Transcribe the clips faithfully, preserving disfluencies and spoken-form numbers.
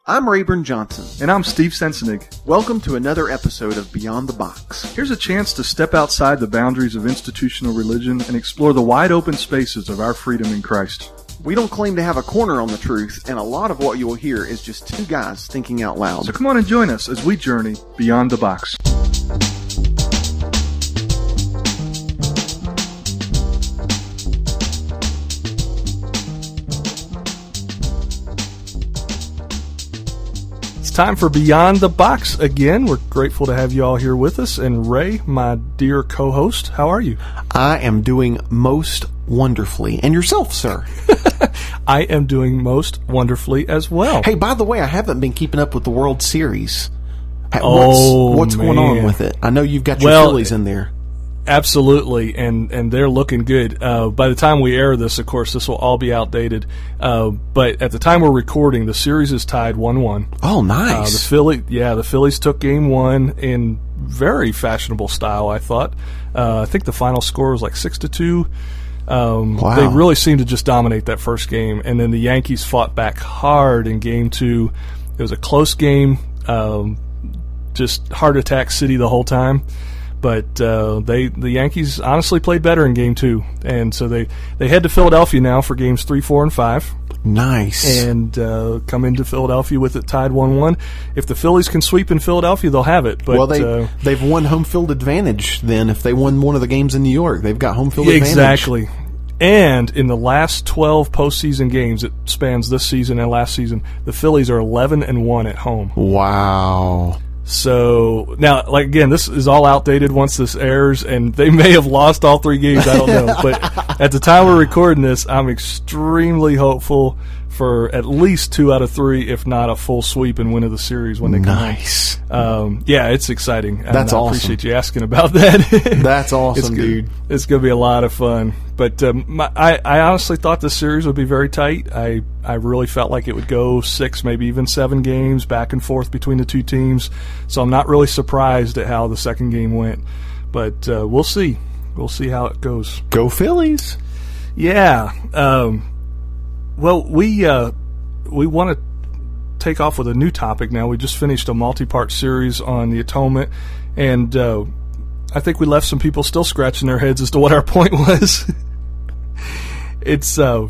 I'm Rayburn Johnson. And I'm Steve Sensenig. Welcome to another episode of Beyond the Box. Here's a chance to step outside the boundaries of institutional religion and explore the wide open spaces of our freedom in Christ. We don't claim to have a corner on the truth, and a lot of what you will hear is just two guys thinking out loud. So come on and join us as we journey beyond the box. Time for Beyond the Box again. We're grateful to have you all here with us. And Ray, my dear co-host, how are you? I am doing most wonderfully. And yourself, sir? I am doing most wonderfully as well. Hey, by the way, I haven't been keeping up with the World Series. What's, oh, what's man. going on with it? I know you've got your well, Phillies in there. Absolutely, and, and they're looking good. Uh, by the time we air this, of course, this will all be outdated. Uh, but at the time we're recording, the series is tied one one. Oh, nice. Uh, the Philly, yeah, the Phillies took game one in very fashionable style, I thought. Uh, I think the final score was like six to two. Um, wow. They really seemed to just dominate that first game, and then the Yankees fought back hard in game two. It was a close game, um, just heart attack city the whole time. But uh, they the Yankees honestly played better in game two, and so they, they head to Philadelphia now for games three, four, and five. Nice. And uh, come into Philadelphia with it tied one one. If the Phillies can sweep in Philadelphia, they'll have it. But, well, they, uh, they've won home field advantage then. If they won one of the games in New York, they've got home field exactly. advantage. Exactly. And in the last twelve postseason games, it spans this season and last season, the Phillies are eleven and one at home. Wow. So, now, like, again, this is all outdated once this airs, and they may have lost all three games, I don't know. But at the time we're recording this, I'm extremely hopeful for at least two out of three, if not a full sweep and win of the series when they come Nice. Um, yeah, it's exciting. That's and I awesome. appreciate you asking about that. That's awesome, it's dude. It's going to be a lot of fun. But um, my, I, I honestly thought this series would be very tight. I, I really felt like it would go six, maybe even seven games back and forth between the two teams. So I'm not really surprised at how the second game went. But uh, we'll see. We'll see how it goes. Go Phillies. Yeah. Um, well, we uh, we want to take off with a new topic now. We just finished a multi-part series on the atonement, and uh, I think we left some people still scratching their heads as to what our point was. It's, uh,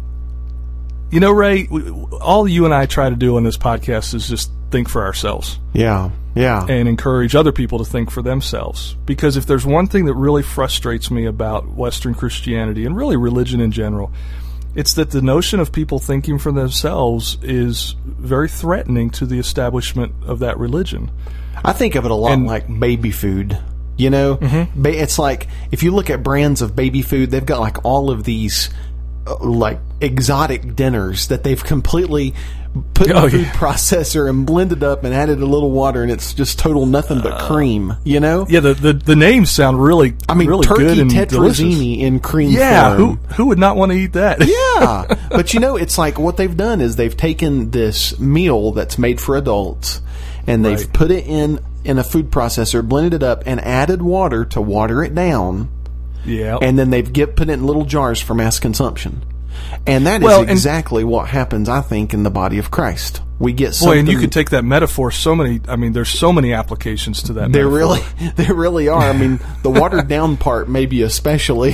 you know, Ray, we, all you and I try to do on this podcast is just think for ourselves. Yeah, yeah. And encourage other people to think for themselves. Because if there's one thing that really frustrates me about Western Christianity, and really religion in general, it's that the notion of people thinking for themselves is very threatening to the establishment of that religion. I think of it a lot And- like baby food. You know, Mm-hmm. ba- it's like if you look at brands of baby food, they've got like all of these uh, like exotic dinners that they've completely put in Oh, a food yeah. processor and blended up and added a little water, and it's just total nothing but cream. You know? Yeah, the, the, the names sound really, I mean, really turkey good and delicious. tetrazzini in cream Yeah, form. who who would not want to eat that? Yeah, but you know, it's like what they've done is they've taken this meal that's made for adults, and they've Right. put it in in a food processor, blended it up, and added water to water it down, Yeah. and then they've get put it in little jars for mass consumption. And that is Well, and- exactly what happens, I think, in the body of Christ. We get something. Boy, and you could take that metaphor so many, I mean, there's so many applications to that There metaphor. really, there really are. I mean, the watered down part, maybe especially.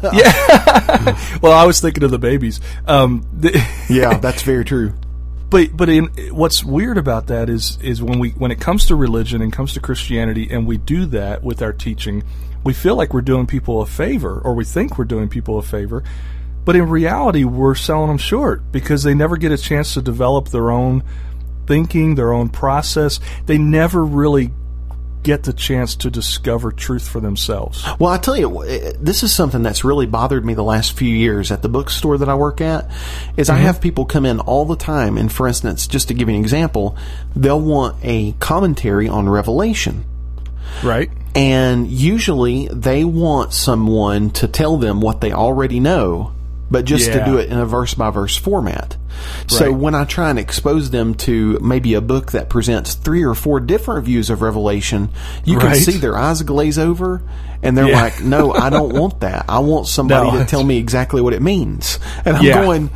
Yeah. Well, I was thinking of the babies. Um, the, Yeah, that's very true. But but in, what's weird about that is is when we when it comes to religion and comes to Christianity, and we do that with our teaching, we feel like we're doing people a favor, or we think we're doing people a favor, but in reality, we're selling them short because they never get a chance to develop their own thinking, their own process. They never really get the chance to discover truth for themselves. Well, I tell you, this is something that's really bothered me the last few years at the bookstore that I work at, is mm-hmm. I have people come in all the time, and for instance, just to give you an example, they'll want a commentary on Revelation. Right. And usually they want someone to tell them what they already know, but just Yeah. to do it in a verse-by-verse format. So Right. when I try and expose them to maybe a book that presents three or four different views of Revelation, you can Right. see their eyes glaze over, and they're Yeah. like, no, I don't want that. I want somebody No. to tell me exactly what it means. And I'm Yeah. going,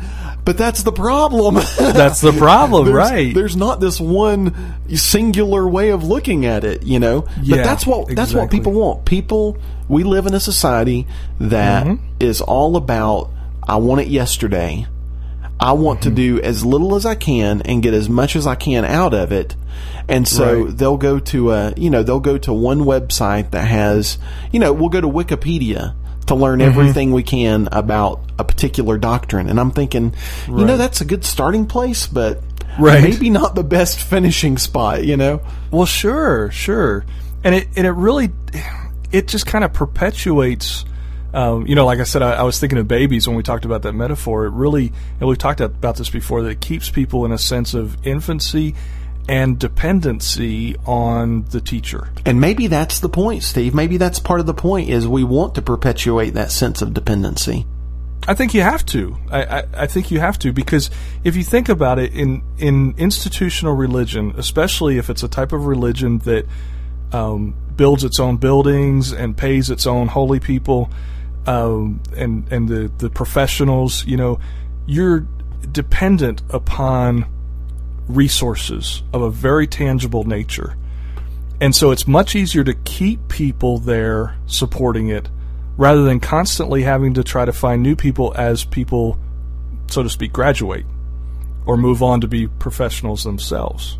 But that's the problem. That's the problem, there's, right? There's not this one singular way of looking at it, you know. Yeah, but that's what that's exactly. what people want. People, we live in a society that mm-hmm. is all about, I want it yesterday. I want mm-hmm. to do as little as I can and get as much as I can out of it. And so right. they'll go to a, you know, they'll go to one website that has, you know, we'll go to Wikipedia to learn mm-hmm. everything we can about a particular doctrine. And I'm thinking, you right. know, that's a good starting place, but right. maybe not the best finishing spot, you know? Well, sure, sure. And it, and it really, it just kind of perpetuates, um, you know, like I said, I, I was thinking of babies when we talked about that metaphor. It really, and we've talked about this before, that it keeps people in a sense of infancy and dependency on the teacher. And maybe that's the point, Steve. Maybe that's part of the point, is we want to perpetuate that sense of dependency. I think you have to. I, I, I think you have to, because if you think about it, in, in institutional religion, especially if it's a type of religion that um, builds its own buildings and pays its own holy people um, and, and the, the professionals, you know, you're dependent upon resources of a very tangible nature. And so it's much easier to keep people there supporting it rather than constantly having to try to find new people as people, so to speak, graduate or move on to be professionals themselves.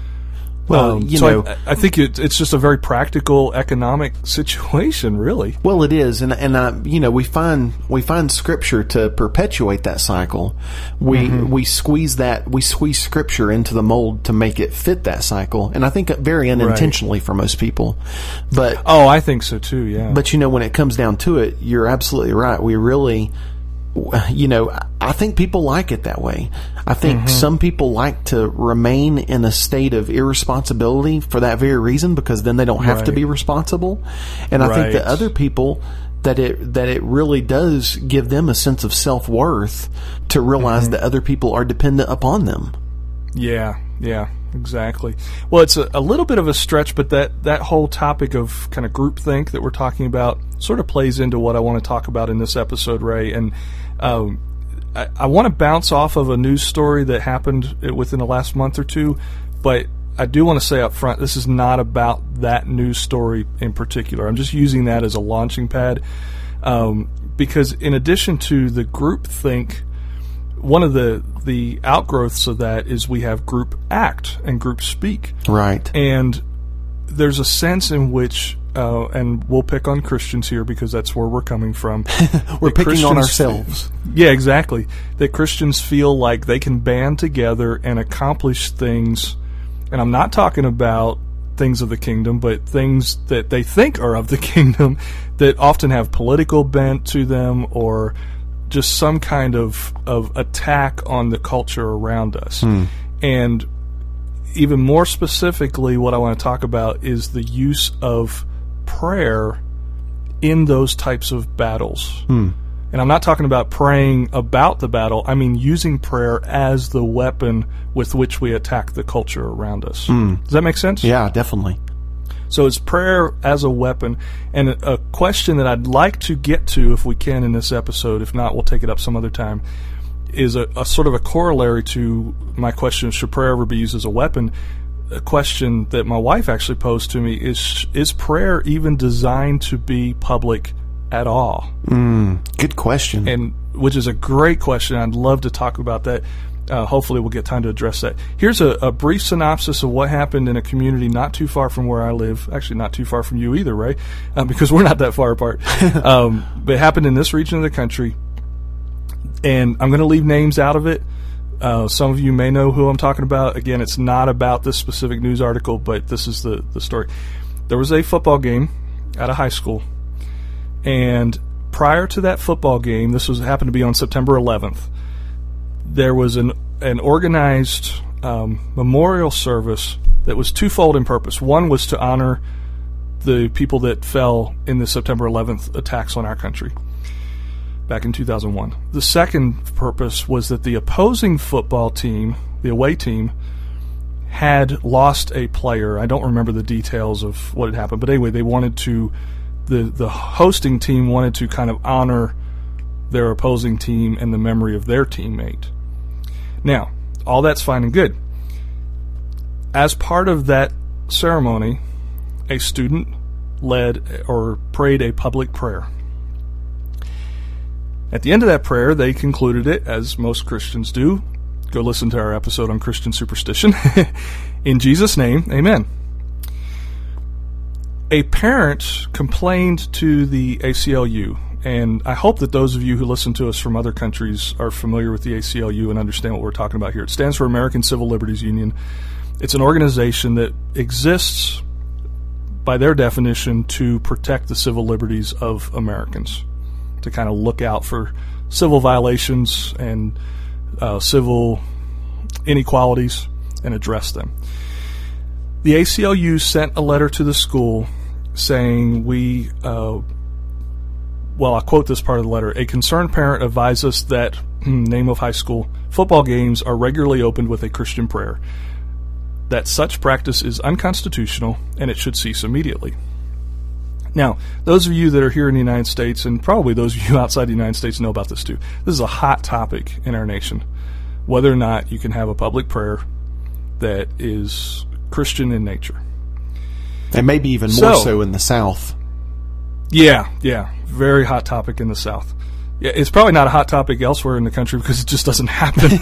Well, um, you so know, I, I think it, it's just a very practical economic situation, really. Well, it is, and and I, you know, we find we find Scripture to perpetuate that cycle. We mm-hmm. we squeeze that we squeeze Scripture into the mold to make it fit that cycle, and I think very unintentionally right. for most people. But oh, I think so too. Yeah. But you know, when it comes down to it, you're absolutely right. We really. You know, I think people like it that way. I think mm-hmm. some people like to remain in a state of irresponsibility for that very reason, because then they don't have right. to be responsible. And I right. think that other people, that it that it really does give them a sense of self-worth to realize mm-hmm. that other people are dependent upon them. Yeah, yeah, exactly. Well, it's a, a little bit of a stretch, but that, that whole topic of kind of groupthink that we're talking about sort of plays into what I want to talk about in this episode, Ray. And um, I, I want to bounce off of a news story that happened within the last month or two, but I do want to say up front, this is not about that news story in particular. I'm just using that as a launching pad um, because in addition to the groupthink, one of the, the outgrowths of that is we have group act and group speak. Right. And there's a sense in which, uh, and we'll pick on Christians here because that's where we're coming from. We're picking Christians, on ourselves. Yeah, exactly. That Christians feel like they can band together and accomplish things, and I'm not talking about things of the kingdom, but things that they think are of the kingdom that often have political bent to them or just some kind of, of attack on the culture around us. Hmm. And even more specifically, what I want to talk about is the use of prayer in those types of battles. Hmm. And I'm not talking about praying about the battle. I mean using prayer as the weapon with which we attack the culture around us. Hmm. Does that make sense? Yeah, definitely. So it's prayer as a weapon. And a question that I'd like to get to, if we can, in this episode, if not, we'll take it up some other time, is a, a sort of a corollary to my question, should prayer ever be used as a weapon? A question that my wife actually posed to me is, is prayer even designed to be public at all? Mm, good question. And which is a great question. I'd love to talk about that. Uh, hopefully we'll get time to address that. Here's a, a brief synopsis of what happened in a community not too far from where I live. Actually, not too far from you either, Ray, uh, because we're not that far apart. um, but it happened in this region of the country. And I'm going to leave names out of it. Uh, some of you may know who I'm talking about. Again, it's not about this specific news article, but this is the, the story. There was a football game at a high school. And prior to that football game, this was happened to be on September eleventh, there was an an organized um, memorial service that was twofold in purpose. One was to honor the people that fell in the September eleventh attacks on our country back in two thousand one. The second purpose was that the opposing football team, the away team, had lost a player. I don't remember the details of what had happened, but anyway, they wanted to, the, the hosting team wanted to kind of honor their opposing team and the memory of their teammate. Now, all that's fine and good. As part of that ceremony, a student led or prayed a public prayer. At the end of that prayer, they concluded it, as most Christians do. Go listen to our episode on Christian superstition. In Jesus' name, amen. A parent complained to the A C L U, and I hope that those of you who listen to us from other countries are familiar with the A C L U and understand what we're talking about here. It stands for American Civil Liberties Union. It's an organization that exists, by their definition, to protect the civil liberties of Americans, to kind of look out for civil violations and uh, civil inequalities and address them. The A C L U sent a letter to the school saying, we, uh, well, I'll quote this part of the letter. A concerned parent advised us that, name of high school, football games are regularly opened with a Christian prayer, that such practice is unconstitutional and it should cease immediately. Now, those of you that are here in the United States, and probably those of you outside the United States know about this too, this is a hot topic in our nation, whether or not you can have a public prayer that is Christian in nature. And maybe even more so, so in the South. Yeah, yeah. Very hot topic in the South. Yeah, it's probably not a hot topic elsewhere in the country because it just doesn't happen.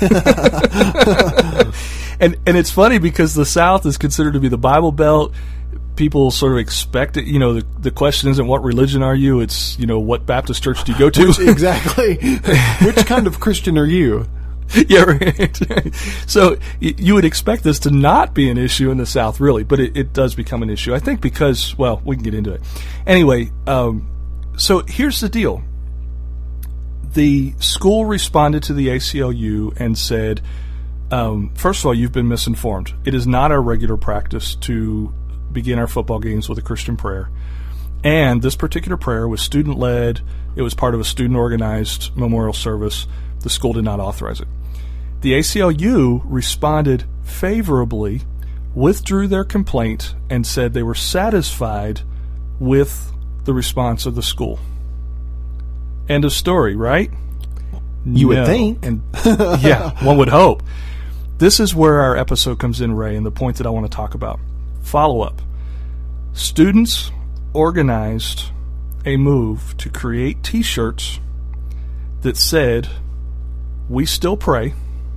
and and it's funny because the South is considered to be the Bible Belt. People sort of expect it. You know, the, the question isn't what religion are you? It's, you know, what Baptist church do you go to? Which, exactly. Which kind of Christian are you? Yeah, right. So you would expect this to not be an issue in the South, really, but it, it does become an issue. I think because, well, we can get into it. Anyway, um, so here's the deal. The school responded to the A C L U and said, um, first of all, you've been misinformed. It is not our regular practice to begin our football games with a Christian prayer. And this particular prayer was student-led. It was part of a student-organized memorial service. The school did not authorize it. The A C L U responded favorably, withdrew their complaint, and said they were satisfied with the response of the school. End of story, right? You no. would think. And yeah, one would hope. This is where our episode comes in, Ray, and the point that I want to talk about. Follow-up. Students organized a move to create T-shirts that said, "We still pray.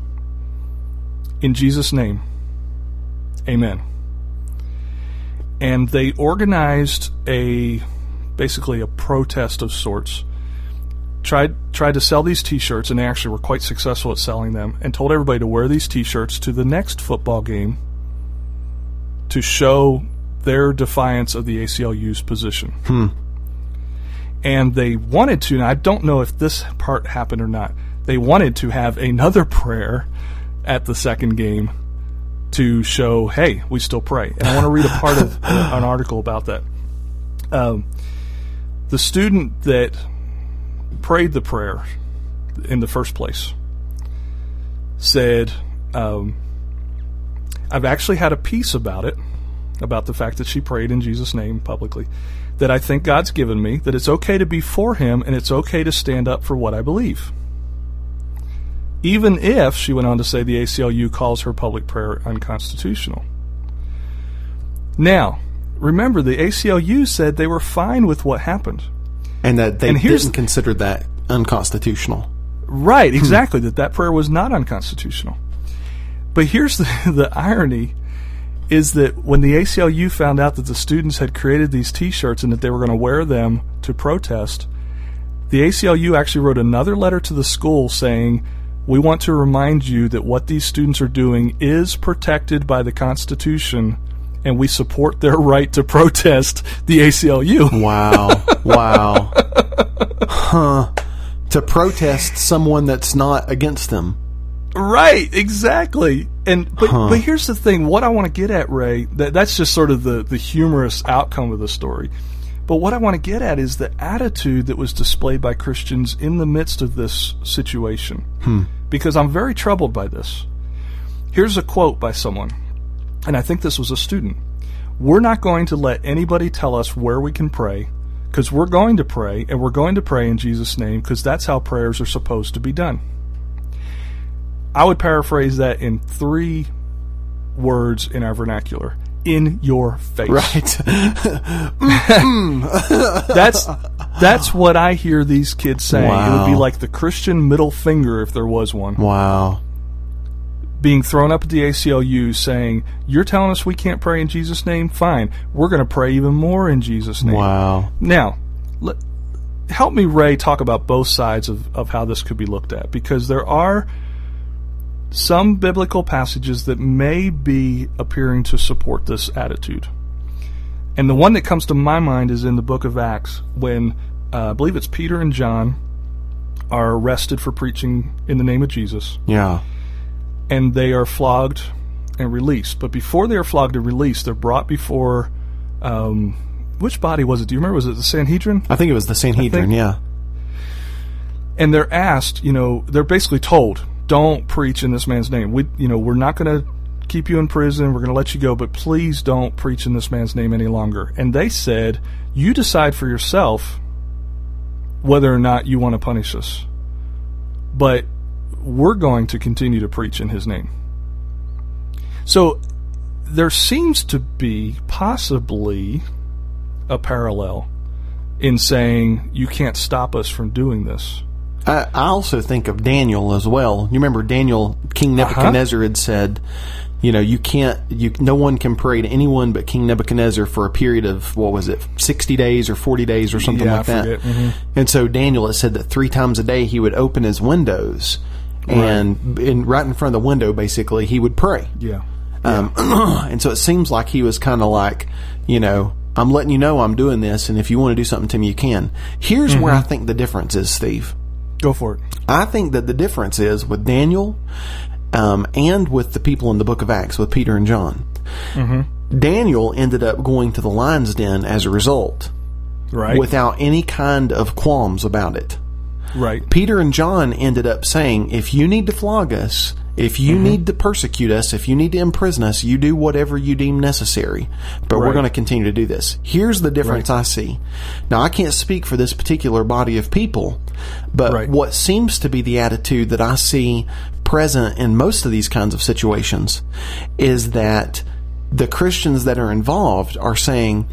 In Jesus' name, amen." And they organized a, basically a protest of sorts, tried tried to sell these T-shirts, and they actually were quite successful at selling them, and told everybody to wear these T-shirts to the next football game to show their defiance of the A C L U's position. Hmm. And they wanted to, and I don't know if this part happened or not, they wanted to have another prayer at the second game to show, hey, we still pray. And I want to read a part of an article about that. Um, the student that prayed the prayer in the first place said, um, I've actually had a piece about it, about the fact that she prayed in Jesus' name publicly, that I think God's given me, that it's okay to be for Him and it's okay to stand up for what I believe. Even if, she went on to say, the A C L U calls her public prayer unconstitutional. Now, remember, the A C L U said they were fine with what happened. And that they and didn't consider that unconstitutional. Right, exactly, hmm. that that prayer was not unconstitutional. But here's the, the irony, is that when the A C L U found out that the students had created these T-shirts and that they were going to wear them to protest, the A C L U actually wrote another letter to the school saying, we want to remind you that what these students are doing is protected by the Constitution, and we support their right to protest the A C L U. Wow. Wow. Huh. To protest someone that's not against them. Right, exactly. And but Huh. but here's the thing, what I want to get at, Ray, that that's just sort of the, the humorous outcome of the story. But what I want to get at is the attitude that was displayed by Christians in the midst of this situation. Hmm. Because I'm very troubled by this. Here's a quote by someone, and I think this was a student. We're not going to let anybody tell us where we can pray, because we're going to pray, and we're going to pray in Jesus' name, because that's how prayers are supposed to be done. I would paraphrase that in three words in our vernacular. In your face. Right. That's that's what I hear these kids saying. Wow. It would be like the Christian middle finger if there was one. Wow. Being thrown up at the A C L U saying, you're telling us we can't pray in Jesus' name? Fine. We're going to pray even more in Jesus' name. Wow. Now, let, help me, Ray, talk about both sides of, of how this could be looked at, because there are some biblical passages that may be appearing to support this attitude. And the one that comes to my mind is in the book of Acts, when uh, I believe it's Peter and John are arrested for preaching in the name of Jesus. Yeah. And they are flogged and released. But before they are flogged and released, they're brought before, um, which body was it? Do you remember? Was it the Sanhedrin? I think it was the Sanhedrin, yeah. And they're asked, you know, they're basically told, don't preach in this man's name. We, you know, we're not going to keep you in prison. We're going to let you go, but please don't preach in this man's name any longer. And they said, you decide for yourself whether or not you want to punish us. But we're going to continue to preach in his name. So there seems to be possibly a parallel in saying you can't stop us from doing this. I, I also think of Daniel as well. You remember Daniel, King Nebuchadnezzar uh-huh. had said, you know, you can't, you, no one can pray to anyone but King Nebuchadnezzar for a period of, what was it, sixty days or forty days or something yeah, like I that. forget. Mm-hmm. And so Daniel had said that three times a day he would open his windows and right. in right in front of the window, basically, he would pray. Yeah. Um, yeah. And so it seems like he was kind of like, you know, I'm letting you know I'm doing this, and if you want to do something to me, you can. Here's mm-hmm. where I think the difference is, Steve. Go for it. I think that the difference is with Daniel um, and with the people in the book of Acts, with Peter and John. Mm-hmm. Daniel ended up going to the lion's den as a result, right? Without any kind of qualms about it. Right. Peter and John ended up saying, if you need to flog us, if you mm-hmm. need to persecute us, if you need to imprison us, you do whatever you deem necessary. But right. we're going to continue to do this. Here's the difference right. I see. Now, I can't speak for this particular body of people, but right. what seems to be the attitude that I see present in most of these kinds of situations is that the Christians that are involved are saying,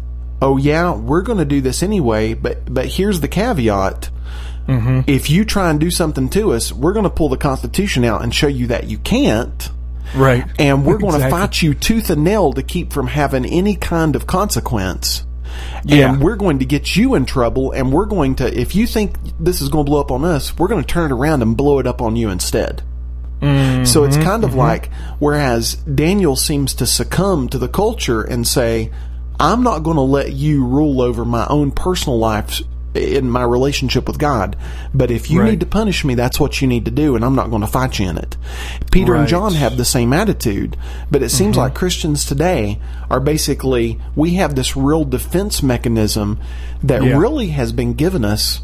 oh yeah, we're going to do this anyway, but but here's the caveat. Mm-hmm. If you try and do something to us, we're going to pull the Constitution out and show you that you can't. Right. And we're going exactly. to fight you tooth and nail to keep from having any kind of consequence. Yeah. And we're going to get you in trouble, and we're going to, if you think this is going to blow up on us, we're going to turn it around and blow it up on you instead. Mm-hmm. So it's kind of mm-hmm. like, whereas Daniel seems to succumb to the culture and say, I'm not going to let you rule over my own personal life in my relationship with God, but if you right. need to punish me, that's what you need to do, and I'm not going to fight you in it. Peter right. and John have the same attitude, but it seems mm-hmm. like Christians today are basically, we have this real defense mechanism that yeah. really has been given us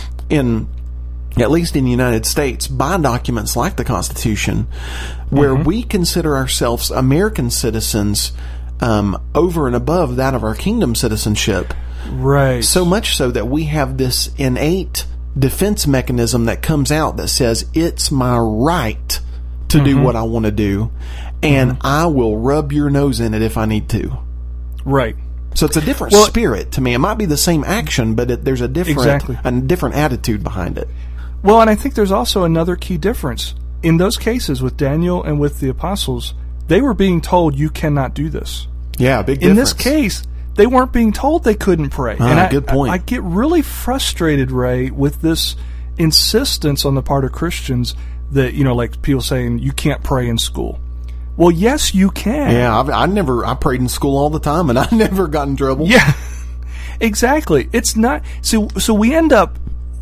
in, at least in the United States, by documents like the Constitution, where mm-hmm. we consider ourselves American citizens um, over and above that of our kingdom citizenship. Right. So much so that we have this innate defense mechanism that comes out that says, it's my right to mm-hmm. do what I want to do, and mm-hmm. I will rub your nose in it if I need to. Right. So it's a different well, spirit to me. It might be the same action, but it, there's a different, exactly. a different attitude behind it. Well, and I think there's also another key difference. In those cases with Daniel and with the apostles, they were being told, you cannot do this. Yeah, big difference. In this case, they weren't being told they couldn't pray. Ah, and I, good point. I, I get really frustrated, Ray, with this insistence on the part of Christians that, you know, like people saying, you can't pray in school. Well, yes, you can. Yeah, I've, I never, I prayed in school all the time, and I never got in trouble. Yeah, exactly. It's not, so, so we end up,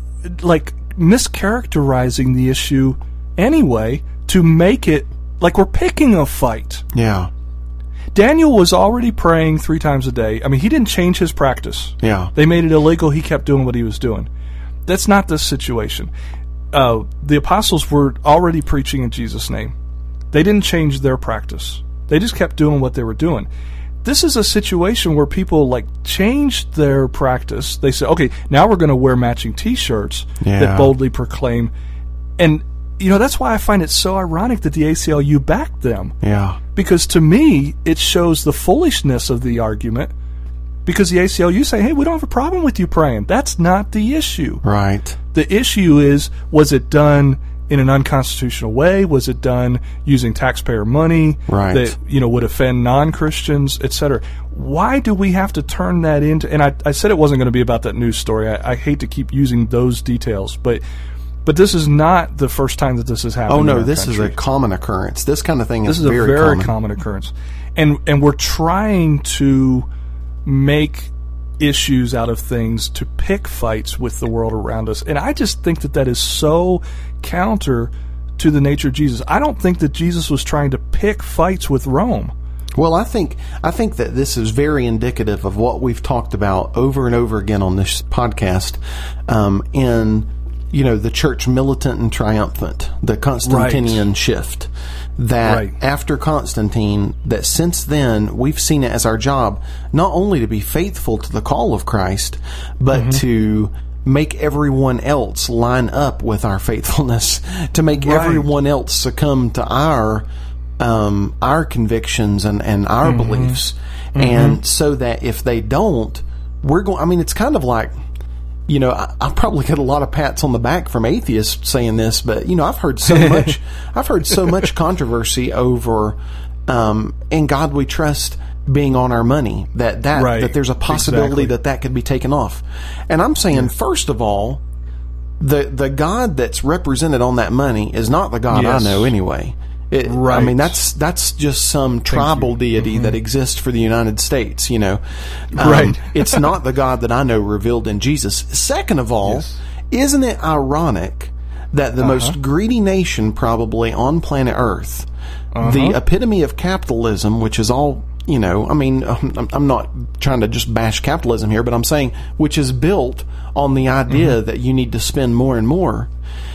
like, mischaracterizing the issue anyway to make it like we're picking a fight. Yeah. Daniel was already praying three times a day. I mean, he didn't change his practice. Yeah. They made it illegal. He kept doing what he was doing. That's not this situation. Uh, the apostles were already preaching in Jesus' name. They didn't change their practice. They just kept doing what they were doing. This is a situation where people, like, changed their practice. They said, okay, now we're going to wear matching T-shirts yeah. that boldly proclaim. And you know, that's why I find it so ironic that the A C L U backed them. Yeah. Because to me, it shows the foolishness of the argument. Because the A C L U say, hey, we don't have a problem with you praying. That's not the issue. Right. The issue is, was it done in an unconstitutional way? Was it done using taxpayer money right. that, you know, would offend non-Christians, et cetera? Why do we have to turn that into... And I, I said it wasn't going to be about that news story. I, I hate to keep using those details, but... But this is not the first time that this has happened. Oh no, in our this country. is a common occurrence. This kind of thing is, this is very a very common. common occurrence, and and we're trying to make issues out of things to pick fights with the world around us, and I just think that that is so counter to the nature of Jesus. I don't think that Jesus was trying to pick fights with Rome. Well, I think I think that this is very indicative of what we've talked about over and over again on this podcast. Um, in you know, the church militant and triumphant, the Constantinian right. shift, that right. after Constantine, that since then we've seen it as our job not only to be faithful to the call of Christ, but mm-hmm. to make everyone else line up with our faithfulness, to make right. everyone else succumb to our um, our convictions and, and our mm-hmm. beliefs. Mm-hmm. And so that if they don't, we're going, I mean, it's kind of like, you know, I, I probably get a lot of pats on the back from atheists saying this, but you know, I've heard so much, I've heard so much controversy over, um, "In God We Trust" being on our money, that that right. that there's a possibility exactly. that that could be taken off. And I'm saying, yeah. first of all, the the God that's represented on that money is not the God yes. I know anyway. It, right. I mean, that's that's just some tribal deity mm-hmm. that exists for the United States, you know. Um, right. It's not the God that I know revealed in Jesus. Second of all, yes. isn't it ironic that the uh-huh. most greedy nation probably on planet Earth, uh-huh. the epitome of capitalism, which is all, you know, I mean, I'm, I'm not trying to just bash capitalism here, but I'm saying which is built on the idea mm-hmm. that you need to spend more and more,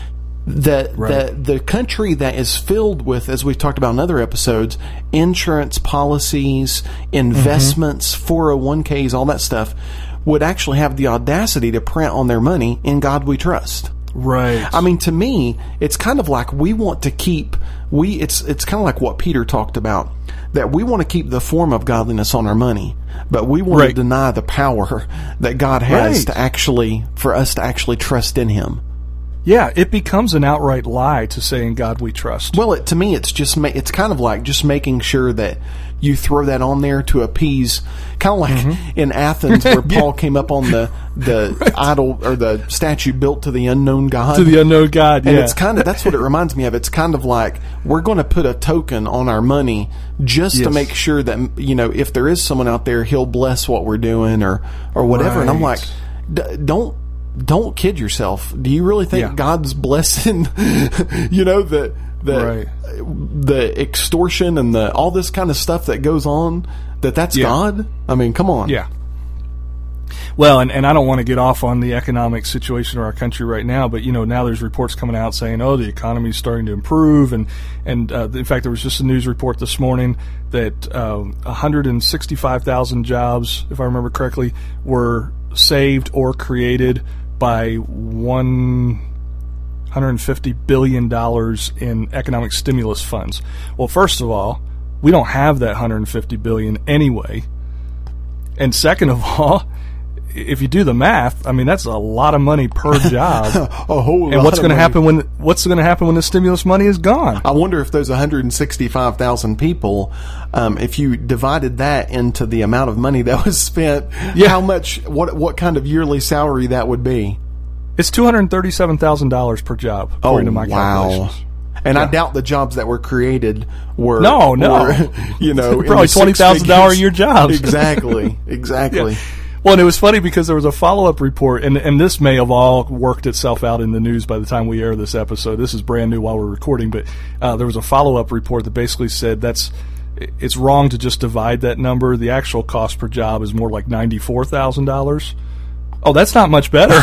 that right. that the country that is filled with, as we've talked about in other episodes, insurance policies, investments, mm-hmm. four oh one k's, all that stuff, would actually have the audacity to print on their money, "In God We Trust." Right. I mean, to me, it's kind of like we want to keep, we it's it's kind of like what Peter talked about, that we want to keep the form of godliness on our money, but we want right. to deny the power that God has right. to actually, for us to actually trust in Him. Yeah, it becomes an outright lie to say, "In God We Trust." Well, it, to me, it's just ma- it's kind of like just making sure that you throw that on there to appease, kind of like mm-hmm. in Athens where Paul yeah. came up on the the right. idol or the statue built to the unknown God. To the unknown God, yeah. And it's kind of, that's what it reminds me of. It's kind of like we're going to put a token on our money just yes. to make sure that, you know, if there is someone out there, he'll bless what we're doing or or whatever. Right. And I'm like, d- don't. Don't kid yourself. Do you really think yeah. God's blessing, you know, the the right. the extortion and the all this kind of stuff that goes on, that that's yeah. God? I mean, come on. Yeah. Well, and, and I don't want to get off on the economic situation of our country right now, but, you know, now there's reports coming out saying, oh, the economy is starting to improve. And, and uh, in fact, there was just a news report this morning that uh, one hundred sixty-five thousand jobs, if I remember correctly, were saved or created by one hundred fifty billion dollars in economic stimulus funds. Well, first of all, we don't have that one hundred fifty billion dollars anyway. And second of all, if you do the math, I mean, that's a lot of money per job. A whole and lot what's of going to money. happen when what's going to happen when the stimulus money is gone? I wonder if those one hundred sixty-five thousand people, um, if you divided that into the amount of money that was spent, yeah. how much, what what kind of yearly salary that would be? It's two hundred thirty-seven thousand dollars per job, according oh, to my wow. calculations. And yeah. I doubt the jobs that were created were no, no, were, you know, probably twenty thousand dollars a year jobs. Exactly, exactly. Yeah. Well, and it was funny because there was a follow-up report, and, and this may have all worked itself out in the news by the time we air this episode. This is brand new while we're recording, but uh, there was a follow-up report that basically said that's it's wrong to just divide that number. The actual cost per job is more like ninety-four thousand dollars. Oh, that's not much better.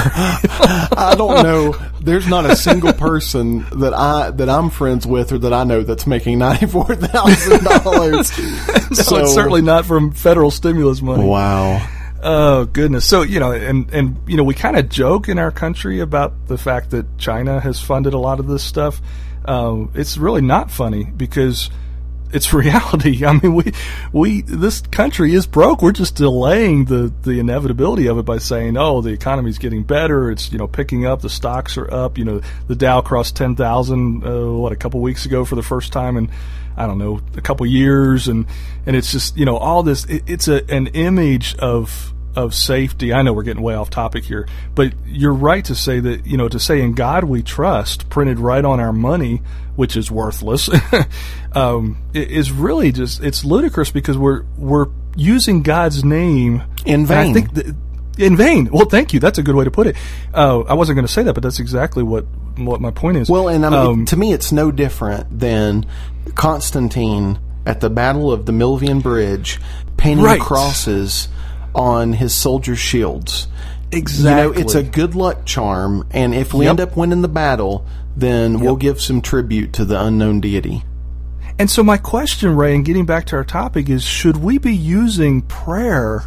I don't know. There's not a single person that I that I'm friends with or that I know that's making ninety-four thousand dollars. No, so, it's certainly not from federal stimulus money. Wow. Oh, goodness. So, you know, and, and you know, we kind of joke in our country about the fact that China has funded a lot of this stuff. um, it's really not funny because it's reality. I mean, we we this country is broke. We're just delaying the the inevitability of it by saying, "Oh, the economy's getting better. It's you know picking up. The stocks are up. You know, the Dow crossed ten thousand uh, what a couple weeks ago for the first time in I don't know a couple years, and and it's just you know all this. It, it's a an image of of safety. I know we're getting way off topic here, but you're right to say that, you know, to say in God we trust, printed right on our money, which is worthless, um, is really just, it's ludicrous because we're, we're using God's name in vain. I think that, in vain. Well, thank you. That's a good way to put it. Uh, I wasn't going to say that, but that's exactly what, what my point is. Well, and I mean, um, to me, it's no different than Constantine at the Battle of the Milvian Bridge painting right. crosses on his soldiers' shields. Exactly. You know, it's a good luck charm, and if we yep. end up winning the battle, then yep. we'll give some tribute to the unknown deity. And so my question, Ray, and getting back to our topic, is should we be using prayer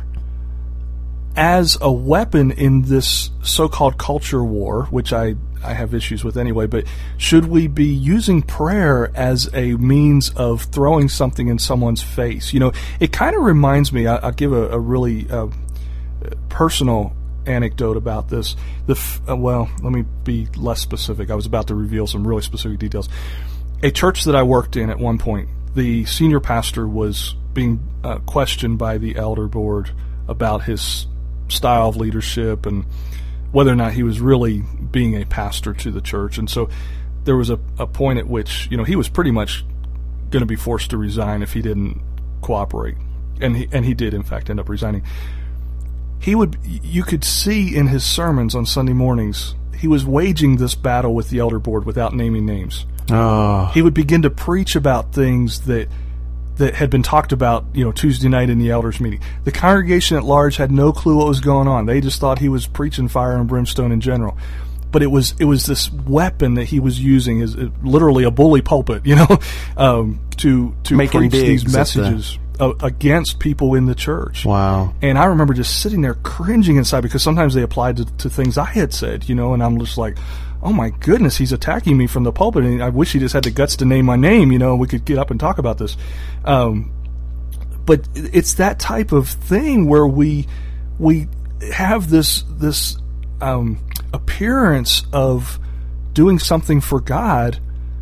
as a weapon in this so-called culture war, which I, I have issues with anyway, but should we be using prayer as a means of throwing something in someone's face? You know, it kind of reminds me, I, I'll give a, a really uh, personal anecdote about this. The f- uh, well, let me be less specific. I was about to reveal some really specific details. A church that I worked in at one point, the senior pastor was being uh, questioned by the elder board about his style of leadership and whether or not he was really being a pastor to the church. And so there was a, a point at which, you know, he was pretty much going to be forced to resign if he didn't cooperate. And he, and he did, in fact, end up resigning. He would, you could see in his sermons on Sunday mornings, he was waging this battle with the elder board without naming names. Oh. He would begin to preach about things that that had been talked about, you know, Tuesday night in the elders meeting. The congregation at large had no clue what was going on. They just thought he was preaching fire and brimstone in general. But it was it was this weapon that he was using, is literally a bully pulpit, you know, um, to to Making preach these digs at messages uh, against people in the church. Wow. And I remember just sitting there cringing inside because sometimes they applied to, to things I had said, you know, and I'm just like, oh my goodness, he's attacking me from the pulpit, and I wish he just had the guts to name my name, you know, and we could get up and talk about this. Um, but it's that type of thing where we we have this this um, appearance of doing something for God,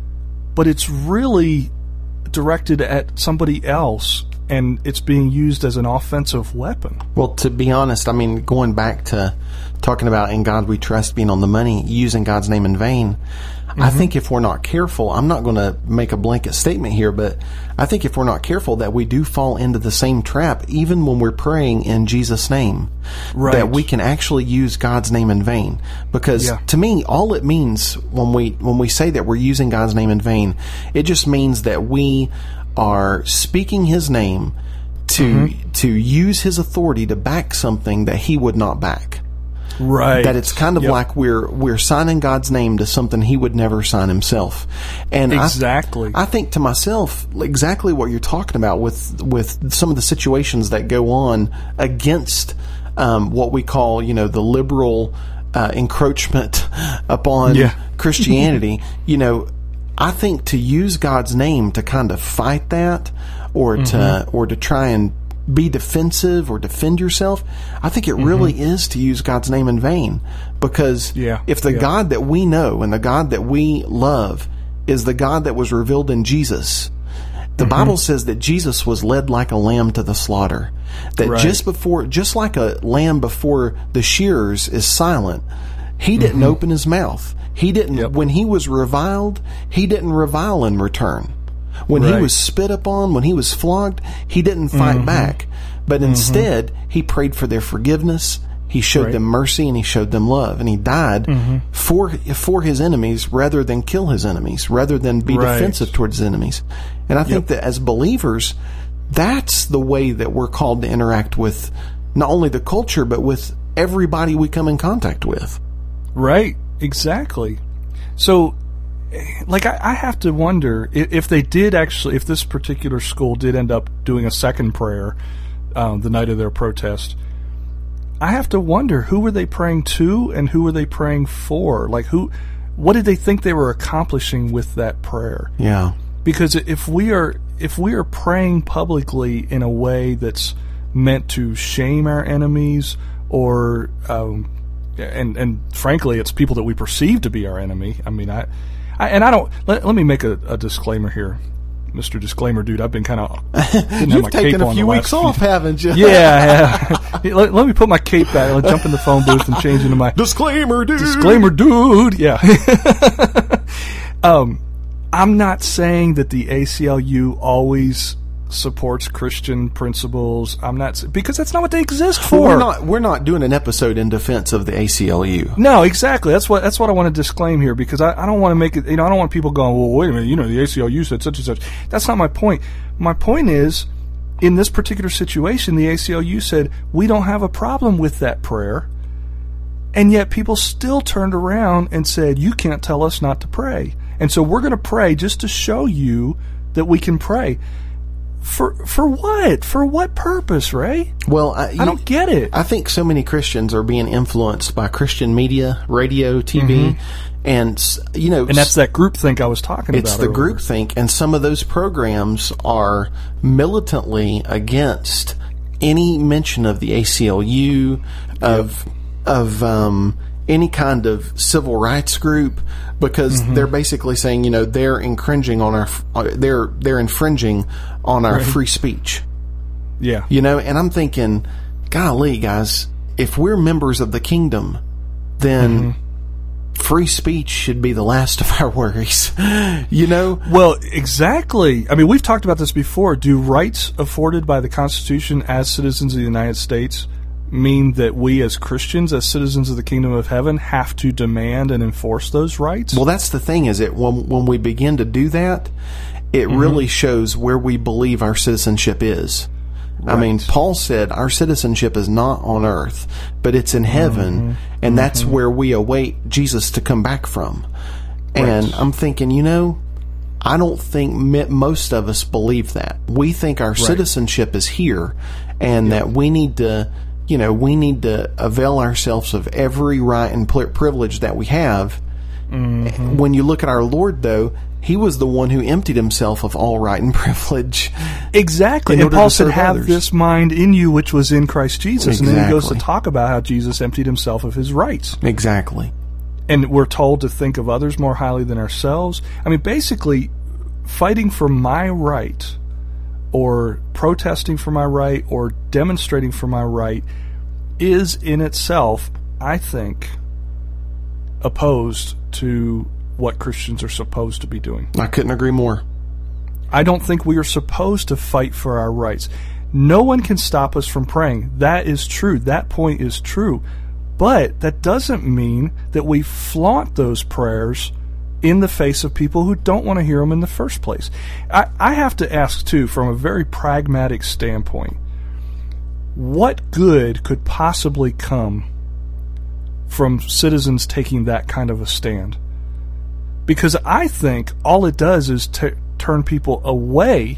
but it's really directed at somebody else, and it's being used as an offensive weapon. Well, to be honest, I mean, going back to talking about in God we trust being on the money, using God's name in vain, mm-hmm. I think if we're not careful, I'm not going to make a blanket statement here, but I think if we're not careful that we do fall into the same trap even when we're praying in Jesus' name. Right. That we can actually use God's name in vain. Because yeah. to me, all it means when we when we say that we're using God's name in vain, it just means that we are speaking His name to mm-hmm. to use His authority to back something that He would not back. Right. That it's kind of yep. like we're we're signing God's name to something He would never sign Himself. And exactly. I, I think to myself exactly what you're talking about with with some of the situations that go on against um, what we call, you know, the liberal uh, encroachment upon yeah. Christianity. You know, I think to use God's name to kind of fight that, or mm-hmm. to or to try and be defensive or defend yourself, I think it mm-hmm. really is to use God's name in vain. Because yeah. if the yeah. God that we know and the God that we love is the God that was revealed in Jesus, the mm-hmm. Bible says that Jesus was led like a lamb to the slaughter. That right. just before, just like a lamb before the shearers is silent, He didn't mm-hmm. open His mouth. He didn't, yep. when He was reviled, He didn't revile in return. When right. He was spit upon, when He was flogged, He didn't fight mm-hmm. back. But mm-hmm. instead, He prayed for their forgiveness. He showed right. them mercy, and He showed them love. And He died mm-hmm. for for His enemies rather than kill His enemies, rather than be right. defensive towards His enemies. And I think yep. that as believers, that's the way that we're called to interact with not only the culture, but with everybody we come in contact with. Right. Exactly. So, like, I, I have to wonder if, if they did actually, if this particular school did end up doing a second prayer um, the night of their protest, I have to wonder, who were they praying to and who were they praying for? Like, who what did they think they were accomplishing with that prayer? Yeah. Because if we are if we are praying publicly in a way that's meant to shame our enemies, or um, and and frankly, it's people that we perceive to be our enemy. I mean, I, I and I don't. Let, let me make a, a disclaimer here, Mister Disclaimer Dude. I've been kind of you've taken a few weeks off, few, haven't you? Yeah. yeah. let, let me put my cape back. I'll jump in the phone booth and change into my Disclaimer Dude. Disclaimer Dude. Yeah. um. I'm not saying that the A C L U always supports Christian principles. I'm not, because that's not what they exist for. Well, we're not. We're not doing an episode in defense of the A C L U. No, exactly. That's what. That's what I want to disclaim here, because I, I don't want to make it. You know, I don't want people going, well, wait a minute. You know, the A C L U said such and such. That's not my point. My point is, in this particular situation, the A C L U said we don't have a problem with that prayer, and yet people still turned around and said, you can't tell us not to pray. And so we're going to pray just to show you that we can pray. For for what? For what purpose, Ray? Well, I, you, I don't get it. I think so many Christians are being influenced by Christian media, radio, T V, mm-hmm. and you know, and that's that groupthink I was talking it's about. It's the groupthink, and some of those programs are militantly against any mention of the A C L U, of yep. of um, any kind of civil rights group, because mm-hmm. they're basically saying, you know, they're infringing on our, they're they're infringing on our right. free speech. Yeah, you know, and I'm thinking, golly, guys, if we're members of the kingdom, then mm-hmm. free speech should be the last of our worries. You know? Well, exactly. I mean, we've talked about this before. Do rights afforded by the Constitution as citizens of the United States mean that we as Christians, as citizens of the kingdom of heaven, have to demand and enforce those rights? Well, that's the thing, is it when when we begin to do that, it mm-hmm. really shows where we believe our citizenship is. Right. I mean, Paul said our citizenship is not on earth, but it's in heaven, mm-hmm. and that's mm-hmm. where we await Jesus to come back from. Right. And I'm thinking, you know, I don't think most of us believe that. We think our right. citizenship is here, and yeah. that we need to, you know, we need to avail ourselves of every right and privilege that we have. Mm-hmm. When you look at our Lord, though, He was the one who emptied Himself of all right and privilege. Exactly. And Paul said, have others. This mind in you which was in Christ Jesus. Exactly. And then he goes to talk about how Jesus emptied Himself of His rights. Exactly. And we're told to think of others more highly than ourselves. I mean, basically, fighting for my right, or protesting for my right, or demonstrating for my right, is in itself, I think, opposed to what Christians are supposed to be doing. I couldn't agree more. I don't think we are supposed to fight for our rights. No one can stop us from praying. That is true. That point is true. But that doesn't mean that we flaunt those prayers in the face of people who don't want to hear them in the first place. I, I have to ask, too, from a very pragmatic standpoint, what good could possibly come from citizens taking that kind of a stand? Because I think all it does is t- turn people away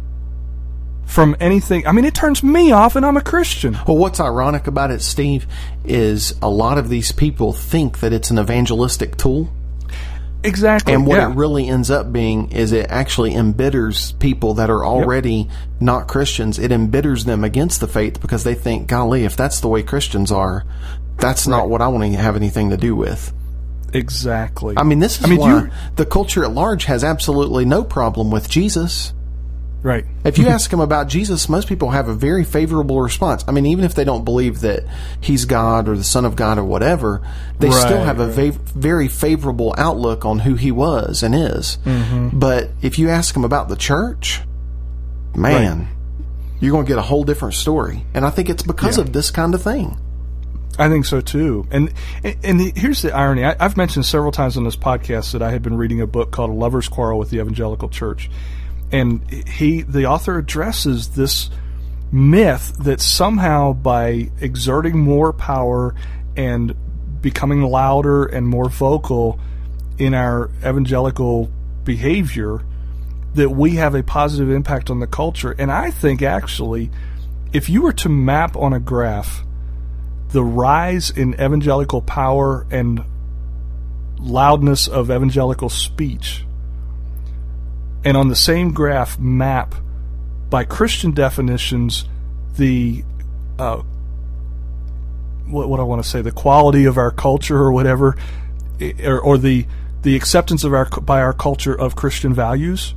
from anything. I mean, it turns me off, and I'm a Christian. Well, what's ironic about it, Steve, is a lot of these people think that it's an evangelistic tool. Exactly. And what yeah. it really ends up being is it actually embitters people that are already yep. not Christians. It embitters them against the faith, because they think, golly, if that's the way Christians are, that's right. not what I want to have anything to do with. Exactly. I mean, this is I mean, why the culture at large has absolutely no problem with Jesus. Right. If you ask them about Jesus, most people have a very favorable response. I mean, even if they don't believe that He's God or the Son of God or whatever, they right, still have a right. va- very favorable outlook on who He was and is. Mm-hmm. But if you ask them about the church, man, right. you're going to get a whole different story. And I think it's because yeah. of this kind of thing. I think so too. And and the, here's the irony. I, I've mentioned several times on this podcast that I had been reading a book called A Lover's Quarrel with the Evangelical Church. And he, the author addresses this myth that somehow by exerting more power and becoming louder and more vocal in our evangelical behavior, that we have a positive impact on the culture. And I think actually, if you were to map on a graph the rise in evangelical power and loudness of evangelical speech, and on the same graph map, by Christian definitions, the uh, what, what I want to say, the quality of our culture or whatever, or, or the the acceptance of our by our culture of Christian values,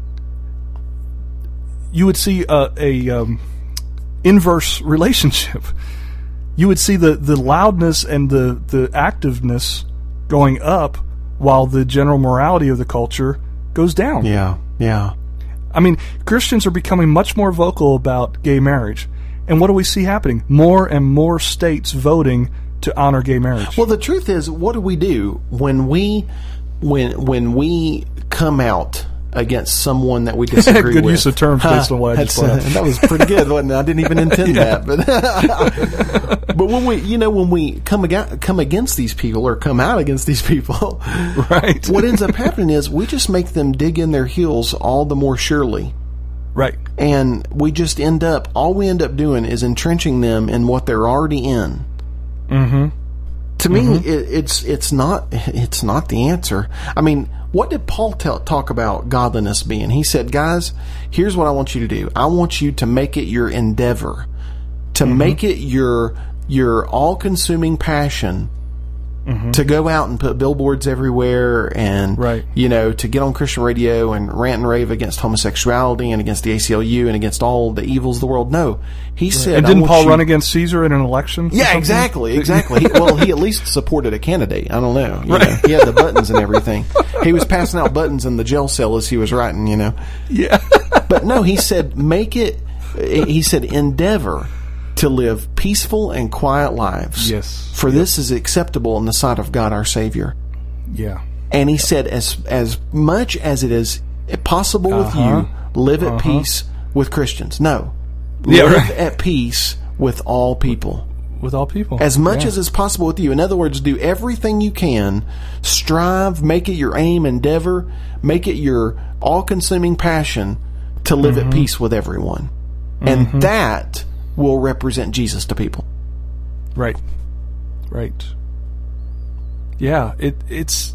you would see a, a um, inverse relationship. You would see the, the loudness and the, the activeness going up while the general morality of the culture goes down. Yeah, yeah. I mean, Christians are becoming much more vocal about gay marriage. And what do we see happening? More and more states voting to honor gay marriage. Well, the truth is, what do we do when we when when we come out against someone that we disagree good with? Use of terms based on what I just brought up. That was pretty good, wasn't it? I didn't even intend Yeah. that, but but when we you know when we come against, come against these people or come out against these people, Right. what ends up happening is we just make them dig in their heels all the more surely. Right. And we just end up, all we end up doing is entrenching them in what they're already in. Mm-hmm. To me, it, it's it's not it's not the answer. I mean, what did Paul tell, talk about godliness being? He said, guys, here's what I want you to do. I want you to make it your endeavor, to Mm-hmm. make it your your all-consuming passion, Mm-hmm. to go out and put billboards everywhere and, Right. you know, to get on Christian radio and rant and rave against homosexuality and against the A C L U and against all the evils of the world. No. He said, And I didn't want Paul you- run against Caesar in an election? or Yeah, something? exactly, exactly. He, well, he at least supported a candidate. I don't know. You know. He had the buttons and everything. He was passing out buttons in the jail cell as he was writing, you know. Yeah. But no, he said, make it, he said, endeavor to live peaceful and quiet lives. Yes. For this is acceptable in the sight of God our Savior. Yeah. And he said, as as much as it is possible with Uh-huh. you, live at Uh-huh. peace with Christians. No. Yeah, live right. at peace with all people. With all people. As much Yeah. as is possible with you. In other words, do everything you can. Strive, make it your aim, endeavor, make it your all-consuming passion to live Mm-hmm. at peace with everyone. And Mm-hmm. that will represent Jesus to people. Right. Right. Yeah, it it's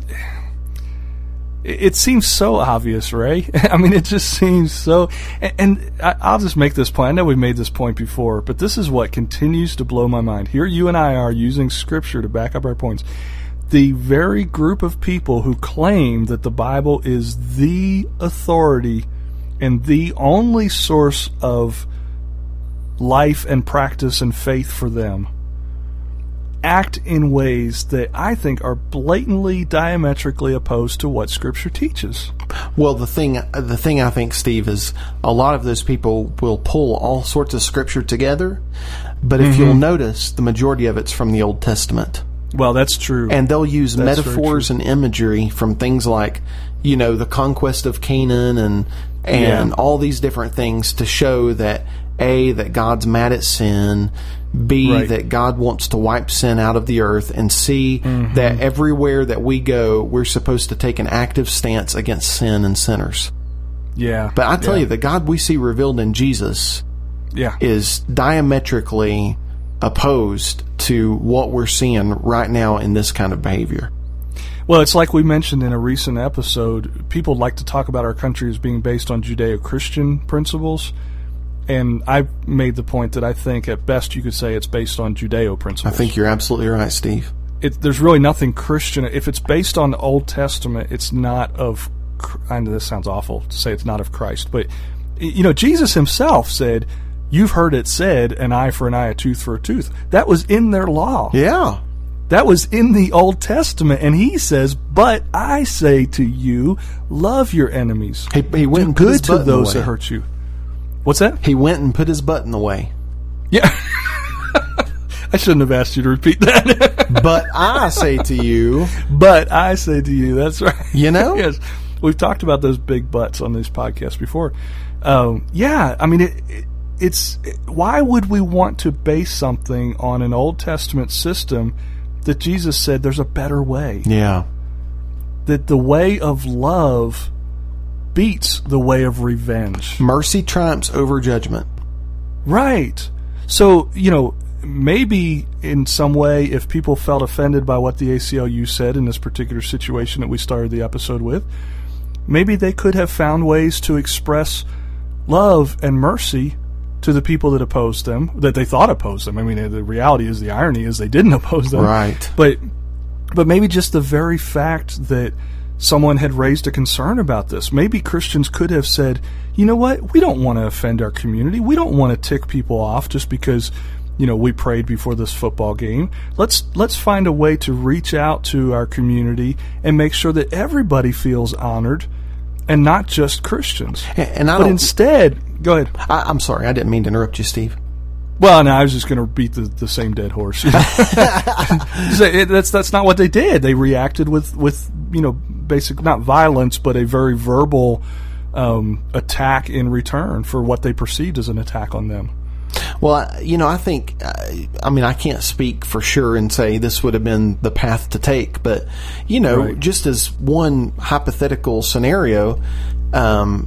it, it seems so obvious, right? I mean, it just seems so. And, and I, I'll just make this point. I know we've made this point before, but this is what continues to blow my mind. Here, you and I are using Scripture to back up our points. The very group of people who claim that the Bible is the authority and the only source of life and practice and faith for them act in ways that I think are blatantly diametrically opposed to what Scripture teaches. Well, the thing, the thing I think, Steve, is a lot of those people will pull all sorts of Scripture together, but if Mm-hmm. you'll notice, the majority of it's from the Old Testament. Well, that's true. And they'll use That's very metaphors true. and imagery from things like, you know, the conquest of Canaan and and Yeah. all these different things to show that, A, that God's mad at sin, B, Right. that God wants to wipe sin out of the earth, and C, Mm-hmm. that everywhere that we go, we're supposed to take an active stance against sin and sinners. yeah. But I tell yeah. you, the God we see revealed in Jesus yeah. is diametrically opposed to what we're seeing right now in this kind of behavior. Well, it's like we mentioned in a recent episode, people like to talk about our country as being based on Judeo-Christian principles, and I made the point that I think at best you could say it's based on Judeo I principles. think you're absolutely right, Steve. It, there's really nothing Christian. If it's based on the Old Testament, it's not of, I know this sounds awful to say it's not of Christ, but, you know, Jesus himself said, you've heard it said, an eye for an eye, a tooth for a tooth. That was in their law. Yeah. That was in the Old Testament, and he says, but I say to you, love your enemies. He, he went Do and put his good to button those away. that hurt you. What's that? He went and put his button away. Yeah. I shouldn't have asked you to repeat that. But I say to you, But I say to you, that's right. you know? Yes. We've talked about those big butts on these podcasts before. Um, yeah, I mean, it, it, it's it, why would we want to base something on an Old Testament system that Jesus said there's a better way? Yeah. That the way of love beats the way of revenge. Mercy triumphs over judgment. Right. So, you know, maybe in some way, if people felt offended by what the A C L U said in this particular situation that we started the episode with, maybe they could have found ways to express love and mercy to the people that opposed them, that they thought opposed them. I mean, the reality is, the irony is they didn't oppose them. Right. But, but maybe just the very fact that someone had raised a concern about this. Maybe Christians could have said, you know what, we don't want to offend our community. We don't want to tick people off just because, you know, we prayed before this football game. Let's let's find a way to reach out to our community and make sure that everybody feels honored, and not just Christians. And, and I but don't, instead, go ahead. I, I'm sorry, I didn't mean to interrupt you, Steve. Well, no, I was just going to beat the, the same dead horse. You know? it, that's that's not what they did. They reacted with, with you know, basic, not violence, but a very verbal um, attack in return for what they perceived as an attack on them. Well, you know, I think, I mean, I can't speak for sure and say this would have been the path to take, but, you know, right. just as one hypothetical scenario, um,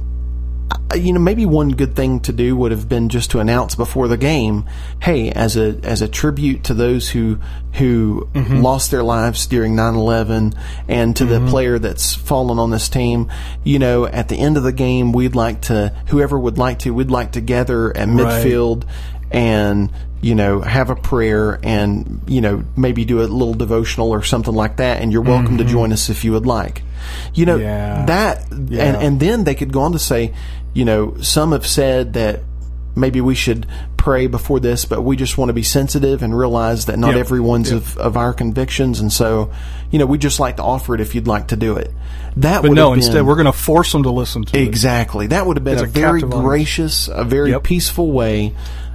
you know, maybe one good thing to do would have been just to announce before the game, hey, as a as a tribute to those who who mm-hmm. lost their lives during nine eleven and to mm-hmm. the player that's fallen on this team, you know, at the end of the game, we'd like to, whoever would like to, we'd like to gather at midfield right. and, you know, have a prayer and, you know, maybe do a little devotional or something like that, and you're welcome mm-hmm. to join us if you would like. You know, yeah. that, yeah. and, and then they could go on to say, you know, some have said that maybe we should pray before this, but we just want to be sensitive and realize that not yep. everyone's yep. of, of our convictions, and so, you know, we just like to offer it if you'd like to do it. That but would no, have been, instead we're going to force them to listen to it. Exactly. That would have been it's a, a very captive gracious, a very yep. peaceful way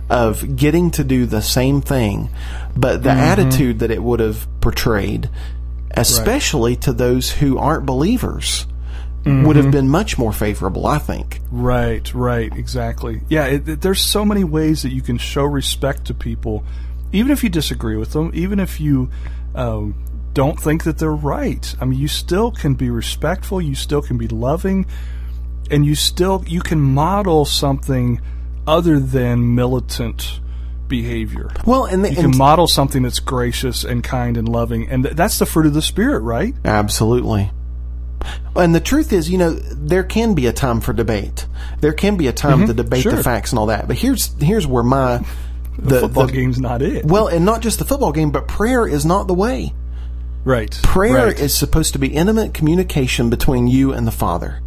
of getting to do the same thing, but the mm-hmm. attitude that it would have portrayed, especially right. to those who aren't believers, mm-hmm. would have been much more favorable, I think. Right, right, exactly. Yeah, it, it, there's so many ways that you can show respect to people, even if you disagree with them, even if you um, don't think that they're right. I mean, you still can be respectful, you still can be loving, and you still you can model something other than militant behavior. Well, and, the, you and can model something that's gracious and kind and loving, and th- that's the fruit of the Spirit, right? Absolutely. And the truth is, you know, there can be a time for debate. There can be a time mm-hmm. to debate sure. the facts and all that. But here's here's where my the, the football the, game's not it. Well, and not just the football game, but prayer is not the way. Right. Prayer right. is supposed to be intimate communication between you and the Father.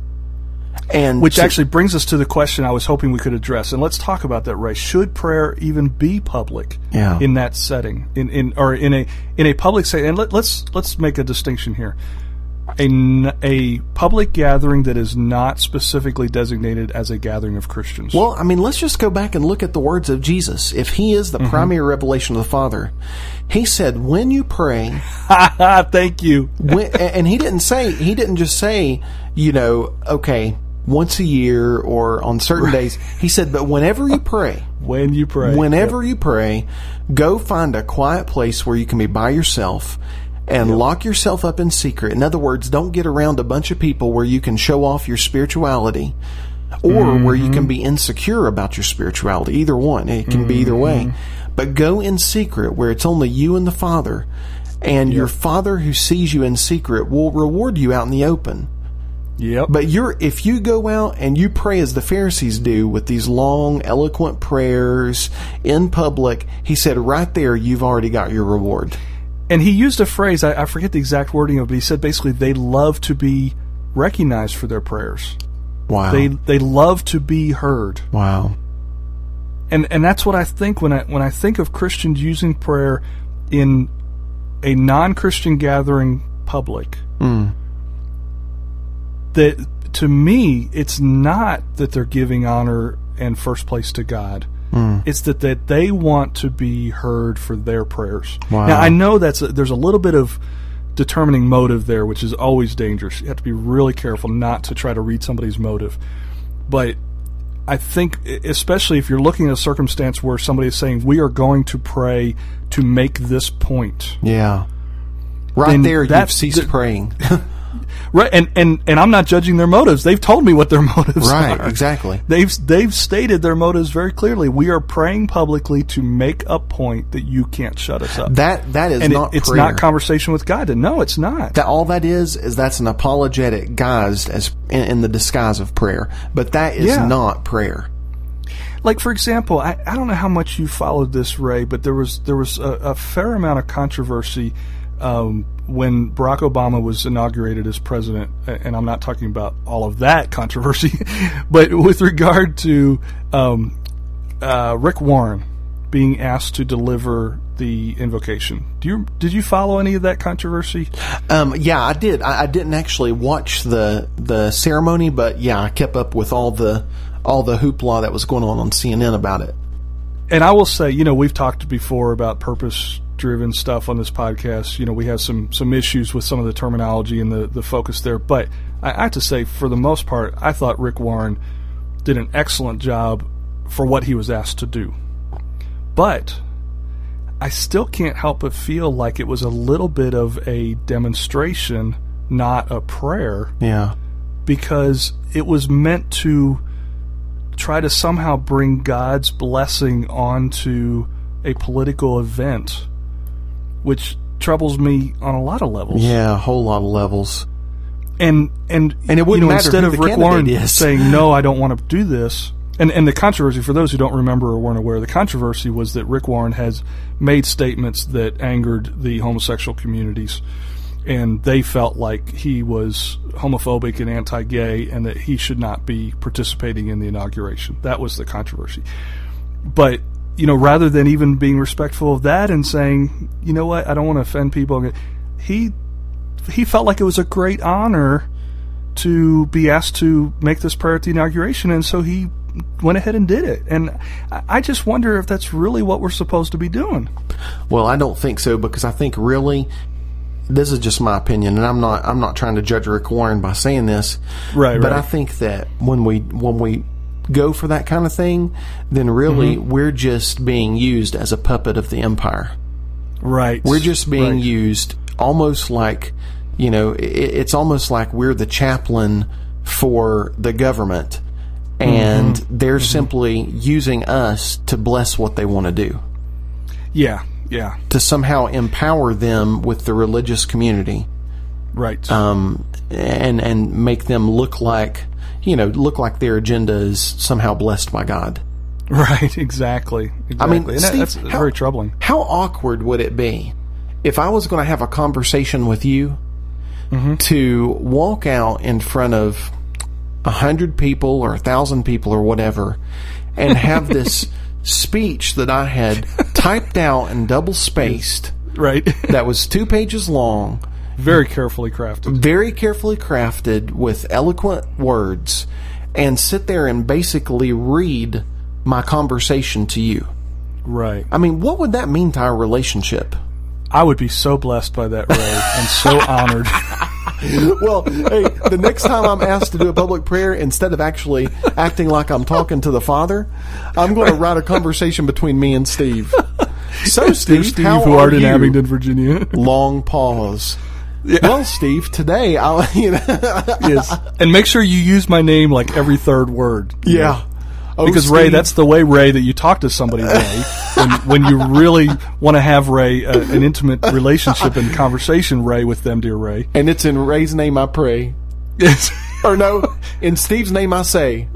And Which to, actually brings us to the question I was hoping we could address, and let's talk about that, Ray. Should prayer even be public yeah. in that setting, in, in or in a in a public setting? And let, let's let's make a distinction here: a a public gathering that is not specifically designated as a gathering of Christians. Well, I mean, let's just go back and look at the words of Jesus. If He is the mm-hmm. primary revelation of the Father, He said, "When you pray," thank you. when, and He didn't say He didn't just say, you know, okay, once a year or on certain right. days. He said, but whenever you pray, when you pray, whenever yep. you pray, go find a quiet place where you can be by yourself and yep. lock yourself up in secret. In other words, don't get around a bunch of people where you can show off your spirituality or mm-hmm. where you can be insecure about your spirituality. Either one. It can mm-hmm. be either way. But go in secret where it's only you and the Father, and yep. your Father who sees you in secret will reward you out in the open. Yep. But you're if you go out and you pray as the Pharisees do with these long, eloquent prayers in public, he said right there you've already got your reward. And he used a phrase, I, I forget the exact wording of it, but he said basically they love to be recognized for their prayers. Wow. They they love to be heard. Wow. And and that's what I think when I when I think of Christians using prayer in a non-Christian gathering public. Mm. That to me, it's not that they're giving honor and first place to God. Mm. It's that, that they want to be heard for their prayers. Wow. Now, I know that's a, there's a little bit of determining motive there, which is always dangerous. You have to be really careful not to try to read somebody's motive. But I think, especially if you're looking at a circumstance where somebody is saying, we are going to pray to make this point. Yeah. Right there, you've ceased th- praying. Right, and, and, and I'm not judging their motives. They've told me what their motives right, are. Right, exactly. They've they've stated their motives very clearly. We are praying publicly to make a point that you can't shut us up. That that is and not it, it's prayer. not conversation with God. No, it's not. That all that is is that's an apologetic guised as in, in the disguise of prayer. But that is Yeah. not prayer. Like, for example, I, I don't know how much you followed this, Ray, but there was there was a, a fair amount of controversy um, when Barack Obama was inaugurated as president, and I'm not talking about all of that controversy, but with regard to um, uh, Rick Warren being asked to deliver the invocation. Do you did you follow any of that controversy? Um, yeah, I did. I, I didn't actually watch the the ceremony, but yeah, I kept up with all the all the hoopla that was going on on C N N about it. And I will say, you know, we've talked before about purpose-driven stuff on this podcast. You know, we have some, some issues with some of the terminology and the, the focus there. But I, I have to say, for the most part, I thought Rick Warren did an excellent job for what he was asked to do. But I still can't help but feel like it was a little bit of a demonstration, not a prayer. Yeah. Because it was meant to try to somehow bring God's blessing onto a political event, which troubles me on a lot of levels. Yeah, a whole lot of levels. And and and it wouldn't you know, matter instead who of the Rick Warren candidate is. saying no, I don't want to do this. And and the controversy, for those who don't remember or weren't aware, the controversy was that Rick Warren has made statements that angered the homosexual communities, and they felt like he was homophobic and anti-gay and that he should not be participating in the inauguration. That was the controversy. But, you know, rather than even being respectful of that and saying, you know what, I don't want to offend people, he he felt like it was a great honor to be asked to make this prayer at the inauguration, and so he went ahead and did it. And I just wonder if that's really what we're supposed to be doing. Well, I don't think so, because I think really, this is just my opinion, and I'm not I'm not trying to judge Rick Warren by saying this. Right, but right. I think that when we when we go for that kind of thing, then really mm-hmm. we're just being used as a puppet of the empire. Right. We're just being right. used almost like, you know, it, it's almost like we're the chaplain for the government, and mm-hmm. they're mm-hmm. simply using us to bless what they want to do. Yeah. Yeah. To somehow empower them with the religious community. Right. Um, and and make them look like, you know, look like their agenda is somehow blessed by God. Right, exactly. exactly. I mean, and Steve, that's how, very troubling. How awkward would it be if I was going to have a conversation with you mm-hmm. to walk out in front of a hundred people or a thousand people or whatever and have this speech that I had typed out and double spaced, right? That was two pages long, very carefully crafted, very carefully crafted with eloquent words, and sit there and basically read my conversation to you. Right. I mean, what would that mean to our relationship? I would be so blessed by that, Ray, and so honored. Well, hey, the next time I'm asked to do a public prayer, instead of actually acting like I'm talking to the Father, I'm going to write a conversation between me and Steve. So, Steve, Steve how who are art in you? Abingdon, Virginia. Long pause. Yeah. Well, Steve, today I'll, you know. Yes, and make sure you use my name like every third word. Yeah. Know? Oh, because Steve. Ray, that's the way, Ray, that you talk to somebody, Ray. when, when you really want to have, Ray, uh, an intimate relationship and conversation, Ray, with them, dear Ray. And it's in Ray's name I pray. Yes. Or no, in Steve's name I say.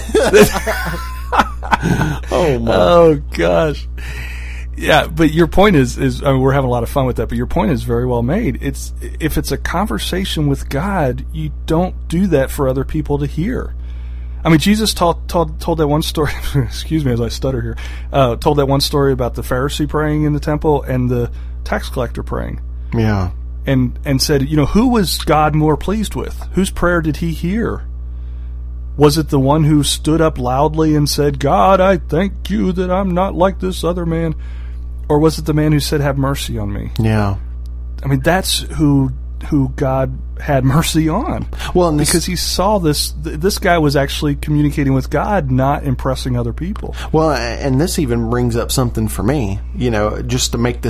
Oh, my. Oh, gosh. Yeah, but your point is, is I mean, we're having a lot of fun with that, but your point is very well made. It's if it's a conversation with God, you don't do that for other people to hear. I mean, Jesus told, told, told that one story, excuse me as I stutter here, uh, told that one story about the Pharisee praying in the temple and the tax collector praying. Yeah. And, and said, you know, who was God more pleased with? Whose prayer did he hear? Was it the one who stood up loudly and said, God, I thank you that I'm not like this other man? Or was it the man who said, have mercy on me? Yeah. I mean, that's who who God had mercy on. Well, and this, because he saw this, th- this guy was actually communicating with God, not impressing other people. Well, and this even brings up something for me, you know, just to make this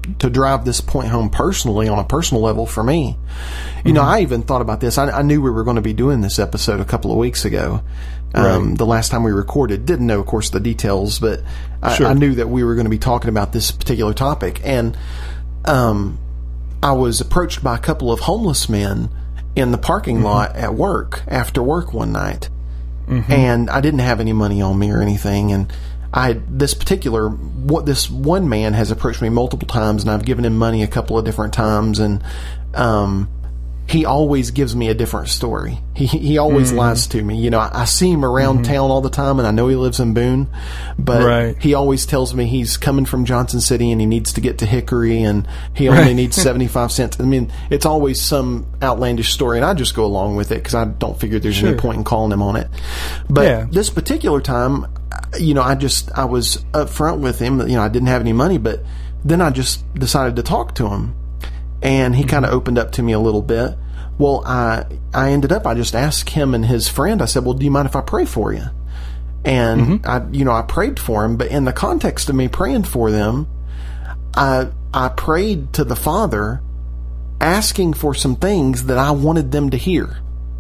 to drive this point home personally on a personal level for me. You Mm-hmm. know, I even thought about this. I, I knew we were going to be doing this episode a couple of weeks ago. Um, Right. The last time we recorded, didn't know, of course, the details, but I, Sure. I knew that we were going to be talking about this particular topic. And um, I was approached by a couple of homeless men in the parking Mm-hmm. lot at work after work one night. Mm-hmm. And I didn't have any money on me or anything. And I, this particular, what this one man has approached me multiple times, and I've given him money a couple of different times, and um, he always gives me a different story. He he always Mm-hmm. lies to me. You know, I, I see him around town all the time, and I know he lives in Boone, but Right. he always tells me he's coming from Johnson City and he needs to get to Hickory, and he only Right. needs seventy-five cents. I mean, it's always some outlandish story, and I just go along with it because I don't figure there's Sure. any point in calling him on it. But Yeah. this particular time, you know, I just, I was upfront with him. You know, I didn't have any money, but then I just decided to talk to him. And he kind of opened up to me a little bit. Well, I, I ended up, I just asked him and his friend, I said, well, do you mind if I pray for you? And I, you know, I prayed for him, but in the context of me praying for them, I, I prayed to the Father asking for some things that I wanted them to hear.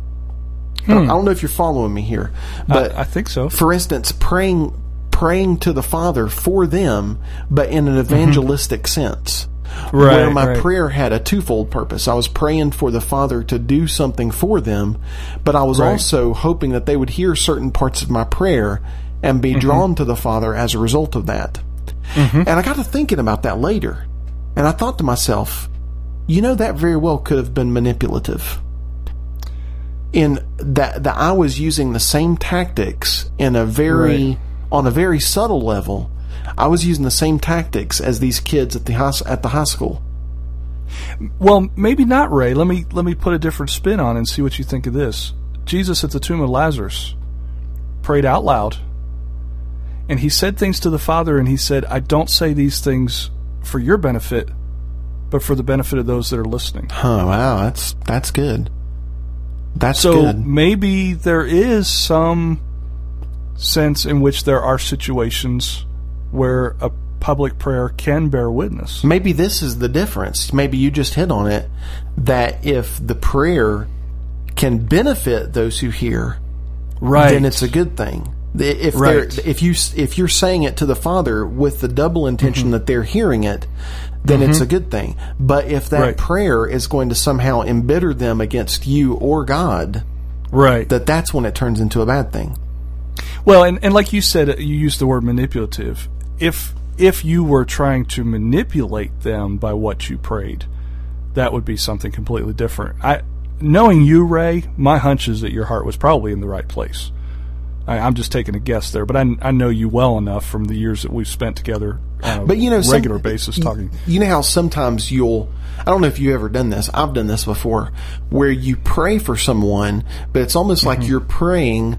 I don't know if you're following me here, but I, I think so. for instance, praying praying to the Father for them, but in an evangelistic sense. Right, Where my right. prayer had a twofold purpose. I was praying for the Father to do something for them, but I was Right. also hoping that they would hear certain parts of my prayer and be drawn to the Father as a result of that. And I got to thinking about that later, and I thought to myself, you know, that very well could have been manipulative. In that, that I was using the same tactics in a very, Right. on a very subtle level. I was using the same tactics as these kids at the high, at the high school. Well, maybe not, Ray. Let me let me put a different spin on it and see what you think of this. Jesus at the tomb of Lazarus prayed out loud, and he said things to the Father, and he said, I don't say these things for your benefit, but for the benefit of those that are listening. Oh, wow, that's that's good. That's So good. maybe there is some sense in which there are situations where a public prayer can bear witness. Maybe this is the difference. Maybe you just hit on it, that if the prayer can benefit those who hear, Right. then it's a good thing. If Right. they're if you if you're saying it to the Father with the double intention Mm-hmm. that they're hearing it, then it's a good thing. But if that Right. prayer is going to somehow embitter them against you or God, Right. that that's when it turns into a bad thing. Well, and, and like you said, you used the word manipulative. If if you were trying to manipulate them by what you prayed, that would be something completely different. I, knowing you, Ray, my hunch is that your heart was probably in the right place. I, I'm just taking a guess there, but I, I know you well enough from the years that we've spent together on a But you know, some- regular basis you- talking. You know how sometimes you'll, I don't know if you've ever done this, I've done this before, where you pray for someone, but it's almost like you're praying,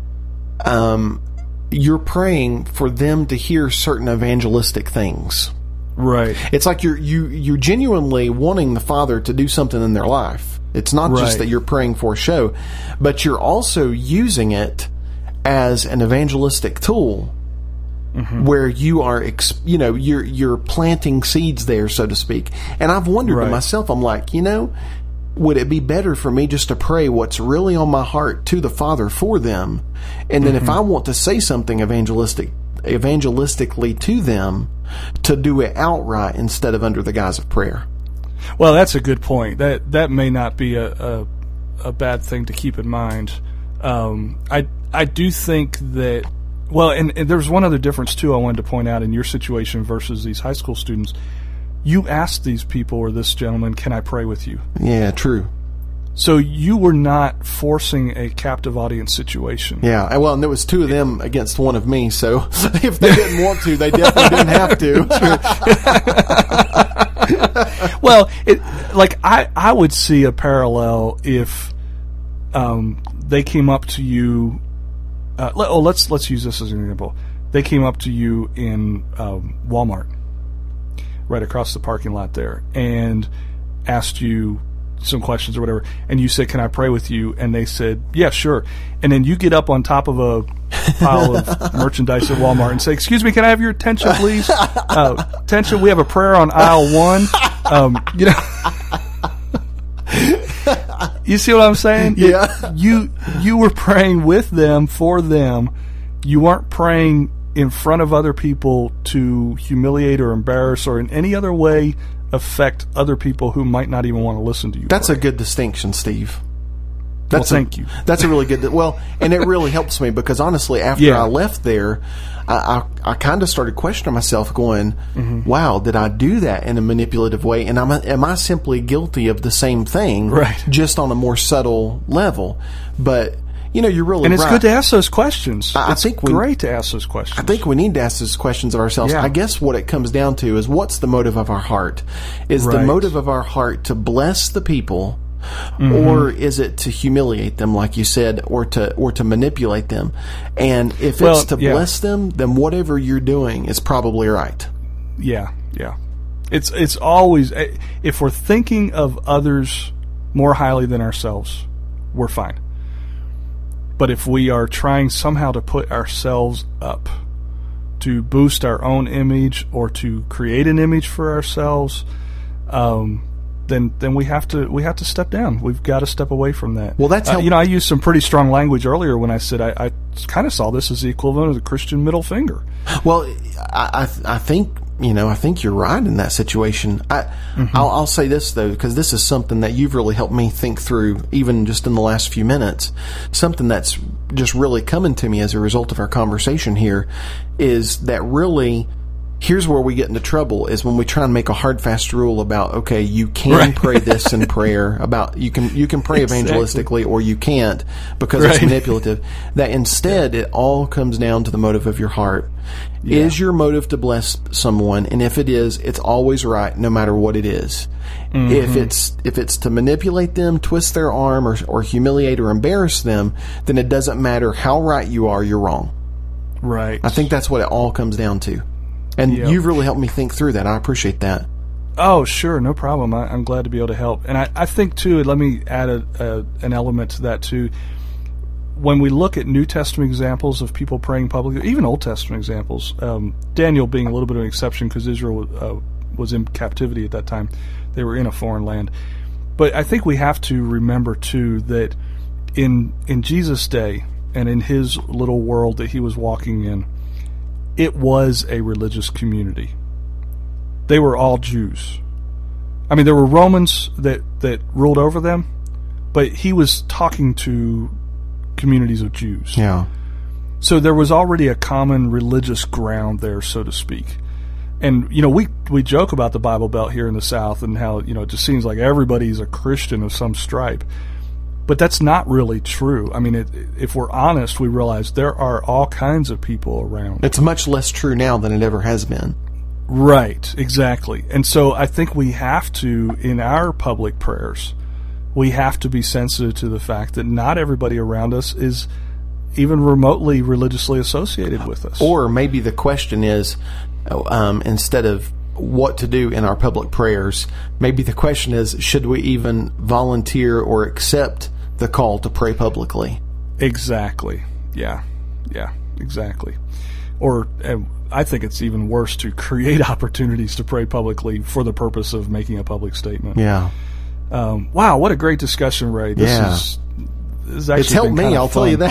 um, you're praying for them to hear certain evangelistic things. Right. It's like you're, you, you're genuinely wanting the Father to do something in their life. It's not just Right. that you're praying for a show, but you're also using it as an evangelistic tool. Where you are, ex- you know, you're you're planting seeds there, so to speak. And I've wondered Right. to myself, I'm like, you know, would it be better for me just to pray what's really on my heart to the Father for them, and then if I want to say something evangelistic, evangelistically to them, to do it outright instead of under the guise of prayer? Well, that's a good point. That that may not be a a, a bad thing to keep in mind. Um, I I do think that. Well, and, and there's one other difference too I wanted to point out in your situation versus these high school students. You asked these people or this gentleman, "Can I pray with you?" Yeah, true. So you were not forcing a captive audience situation. Yeah, and well, and there was two of them against one of me, so if they didn't want to, they definitely didn't have to. Well, it, like I, I would see a parallel if um, they came up to you. Uh, let, oh, let's let's use this as an example. They came up to you in um, Walmart, right across the parking lot there, and asked you some questions or whatever, and you said, "Can I pray with you?" And they said, "Yeah, sure." And then you get up on top of a pile of merchandise at Walmart and say, "Excuse me, can I have your attention, please? Uh, attention, we have a prayer on aisle one." Um, you know, you see what I'm saying? Yeah. You you were praying with them for them. You weren't praying in front of other people to humiliate or embarrass or in any other way affect other people who might not even want to listen to you. That's pray. a good distinction, Steve. That's well, thank a, you. That's a really good. Well, and it really helps me because honestly, after yeah. I left there, I I, I kind of started questioning myself, going, mm-hmm. "Wow, did I do that in a manipulative way? And I'm, am I simply guilty of the same thing, right. just on a more subtle level?" But you know, you're really and it's right. good to ask those questions. I, it's I think we, great to ask those questions. I think we need to ask those questions of ourselves. Yeah. I guess what it comes down to is what's the motive of our heart? Is right. the motive of our heart to bless the people? Mm-hmm. Or is it to humiliate them, like you said, or to or to manipulate them? And if well, it's to yeah. bless them, then whatever you're doing is probably right. Yeah, yeah. It's it's always, if we're thinking of others more highly than ourselves, we're fine. But if we are trying somehow to put ourselves up, to boost our own image or to create an image for ourselves, um, then then we have to we have to step down. We've got to step away from that. Well, that's how, uh, you know, I used some pretty strong language earlier when I said I, I kind of saw this as the equivalent of the Christian middle finger. Well, I I think you know I think you're right in that situation. I mm-hmm. I'll, I'll say this though, because this is something that you've really helped me think through, even just in the last few minutes. Something that's just really coming to me as a result of our conversation here is that really. Here's where we get into trouble is when we try and make a hard, fast rule about, okay, you can right. pray this in prayer, about you can you can pray exactly. evangelistically or you can't because right. it's manipulative. That instead it all comes down to the motive of your heart. Yeah. Is your motive to bless someone? And if it is, it's always right no matter what it is. Mm-hmm. If it's if it's to manipulate them, twist their arm, or or humiliate or embarrass them, then it doesn't matter how right you are, you're wrong. Right. I think that's what it all comes down to. And yep. you've really helped me think through that. I appreciate that. Oh, sure. No problem. I, I'm glad to be able to help. And I, I think, too, let me add a, a, an element to that, too. When we look at New Testament examples of people praying publicly, even Old Testament examples, um, Daniel being a little bit of an exception because Israel uh, was in captivity at that time. They were in a foreign land. But I think we have to remember, too, that in in Jesus' day and in his little world that he was walking in, it was a religious community. They were all Jews. I mean, there were Romans that, that ruled over them, but he was talking to communities of Jews. Yeah. So there was already a common religious ground there, so to speak. And, you know, we, we joke about the Bible Belt here in the South and how, you know, it just seems like everybody's a Christian of some stripe. But that's not really true. I mean, it, if we're honest, we realize there are all kinds of people around. It's much less true now than it ever has been. Right, exactly. And so I think we have to, in our public prayers, we have to be sensitive to the fact that not everybody around us is even remotely religiously associated with us. Or maybe the question is, um, instead of what to do in our public prayers, maybe the question is, should we even volunteer or accept the call to pray publicly? Exactly. Yeah. Yeah, exactly. Or uh, I think it's even worse to create opportunities to pray publicly for the purpose of making a public statement. Yeah. Um, wow, what a great discussion, Ray. This yeah. is It's, actually it's helped me, I'll fun. tell you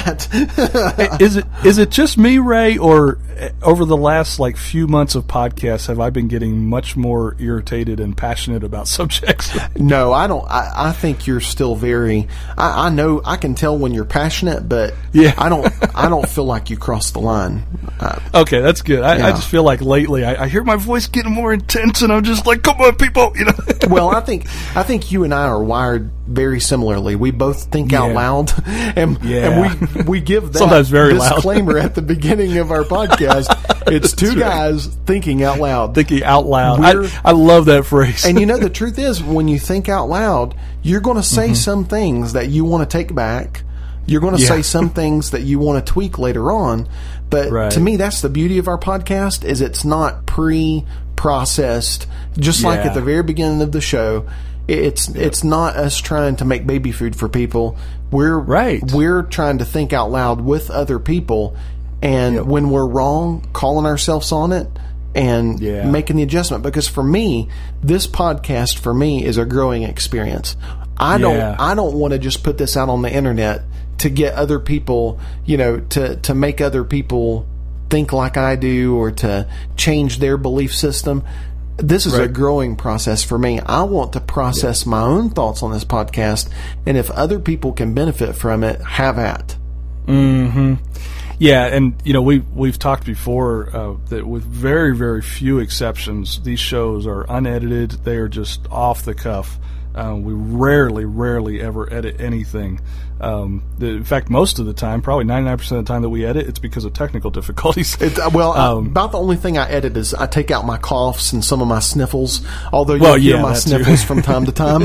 that. is it is it just me, Ray, or over the last like few months of podcasts have I been getting much more irritated and passionate about subjects? No, I don't. I, I think you're still very. I, I know I can tell when you're passionate, but yeah. I don't. I don't feel like you crossed the line. Uh, okay, that's good. I, yeah. I just feel like lately I, I hear my voice getting more intense, and I'm just like, "Come on, people!" You know. Well, I think I think you and I are wired very similarly. We both think yeah. out loud, and yeah. and we we give that sometimes very disclaimer loud. at the beginning of our podcast. It's two guys right. thinking out loud. Thinking out loud. I, I love that phrase. And you know, the truth is, when you think out loud, you're going to say mm-hmm. some things that you want to take back. You're going to yeah. say some things that you want to tweak later on. But right. to me, that's the beauty of our podcast, is it's not pre-processed. Just yeah. like at the very beginning of the show, It's Yep. it's not us trying to make baby food for people. We're Right. We're trying to think out loud with other people, and Yep. when we're wrong, calling ourselves on it and Yeah. making the adjustment. Because for me, this podcast for me is a growing experience. I don't Yeah. I don't want to just put this out on the internet to get other people, you know, to to make other people think like I do or to change their belief system. This is a Right. growing process for me. I want to process my own thoughts on this podcast, and if other people can benefit from it, have at. Mm-hmm. Yeah, and you know we we've talked before uh, that with very very few exceptions, these shows are unedited. They are just off the cuff. Uh, we rarely, rarely ever edit anything. Um, the, in fact, most of the time, probably ninety-nine percent of the time that we edit, it's because of technical difficulties. It, uh, well, Um, I, about the only thing I edit is I take out my coughs and some of my sniffles, although you Well, hear yeah, my that too. sniffles from time to time.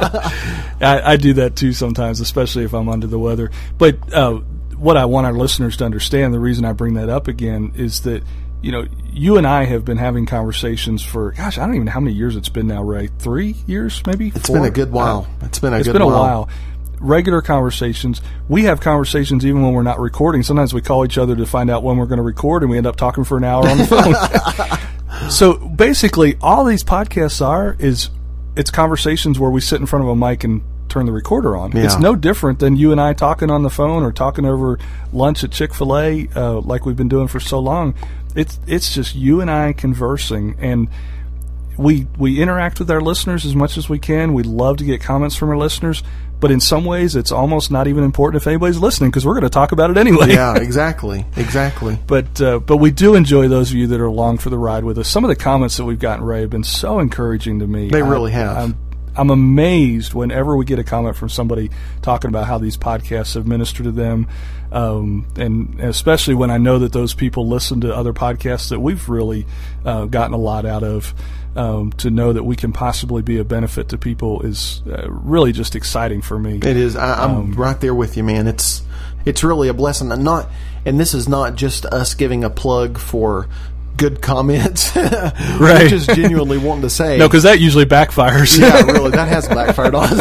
I, I do that too sometimes, especially if I'm under the weather. But uh, what I want our listeners to understand, the reason I bring that up again, is that you know you and I have been having conversations for gosh, I don't even know how many years it's been now, Ray. Three years, maybe. It's Four? been a good while. Uh, It's been a it's good been a while. while. Regular conversations. We have conversations even when we're not recording. Sometimes we call each other to find out when we're going to record, and we end up talking for an hour on the phone. So basically, all these podcasts are is it's conversations where we sit in front of a mic and turn the recorder on. Yeah. It's no different than you and I talking on the phone or talking over lunch at Chick-fil-A uh, like we've been doing for so long. It's it's just you and I conversing, and we we interact with our listeners as much as we can. We love to get comments from our listeners, but in some ways, it's almost not even important if anybody's listening because we're going to talk about it anyway. Yeah, exactly, exactly. But uh, but we do enjoy those of you that are along for the ride with us. Some of the comments that we've gotten, Ray, have been so encouraging to me. They really I, have. I'm, I'm amazed whenever we get a comment from somebody talking about how these podcasts have ministered to them, um, and especially when I know that those people listen to other podcasts that we've really uh, gotten a lot out of. Um, to know that we can possibly be a benefit to people is uh, really just exciting for me. It is. I, I'm Um, right there with you, man. It's it's really a blessing, and not. And this is not just us giving a plug for good comments, Right. which is genuinely wanting to say. No, because that usually backfires. Yeah, really, that has backfired on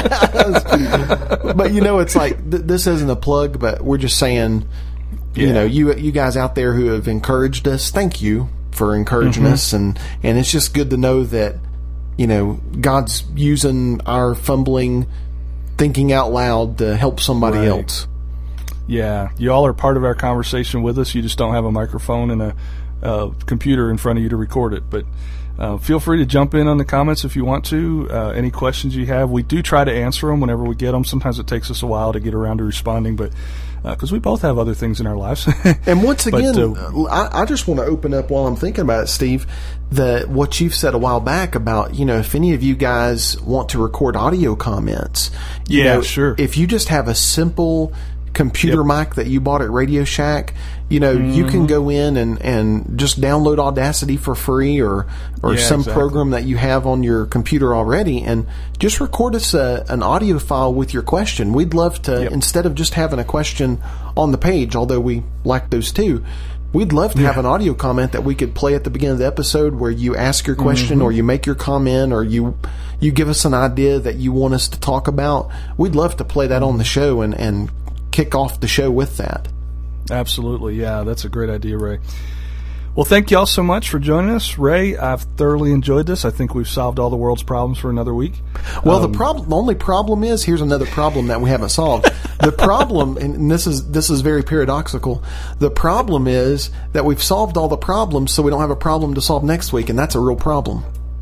us. But you know, it's like th- this isn't a plug, but we're just saying, you Yeah. know, you you guys out there who have encouraged us, thank you for encouraging Mm-hmm. us, and and it's just good to know that, you know, God's using our fumbling, thinking out loud to help somebody Right. else. Yeah, you all are part of our conversation with us. You just don't have a microphone and a uh, computer in front of you to record it. But uh, feel free to jump in on the comments if you want to. Uh, any questions you have, we do try to answer them whenever we get them. Sometimes it takes us a while to get around to responding, but because uh, we both have other things in our lives. And once But, again, uh, I, I just want to open up while I'm thinking about it, Steve, that what you've said a while back about, you know, if any of you guys want to record audio comments, you Yeah, know, sure. if you just have a simple computer Yep. mic that you bought at Radio Shack, you know, you Mm-hmm. can go in and, and just download Audacity for free or, or Yeah, some exactly. program that you have on your computer already and just record us a, an audio file with your question. We'd love to, Yep. instead of just having a question on the page, although we like those too, we'd love to have an audio comment that we could play at the beginning of the episode where you ask your question or you make your comment or you you give us an idea that you want us to talk about. We'd love to play that on the show and, and kick off the show with that. Absolutely, yeah, that's a great idea, Ray. Well, thank you all so much for joining us, Ray. I've thoroughly enjoyed this. I think we've solved all the world's problems for another week. Well, Um, the problem, the only problem is, here's another problem that we haven't solved. The problem, and this is this is very paradoxical. The problem is that we've solved all the problems, so we don't have a problem to solve next week, and that's a real problem.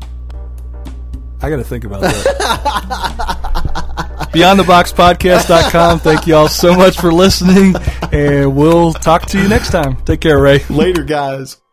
I got to think about that. beyond the box podcast dot com. Thank you all so much for listening, and we'll talk to you next time. Take care, Ray. Later, guys.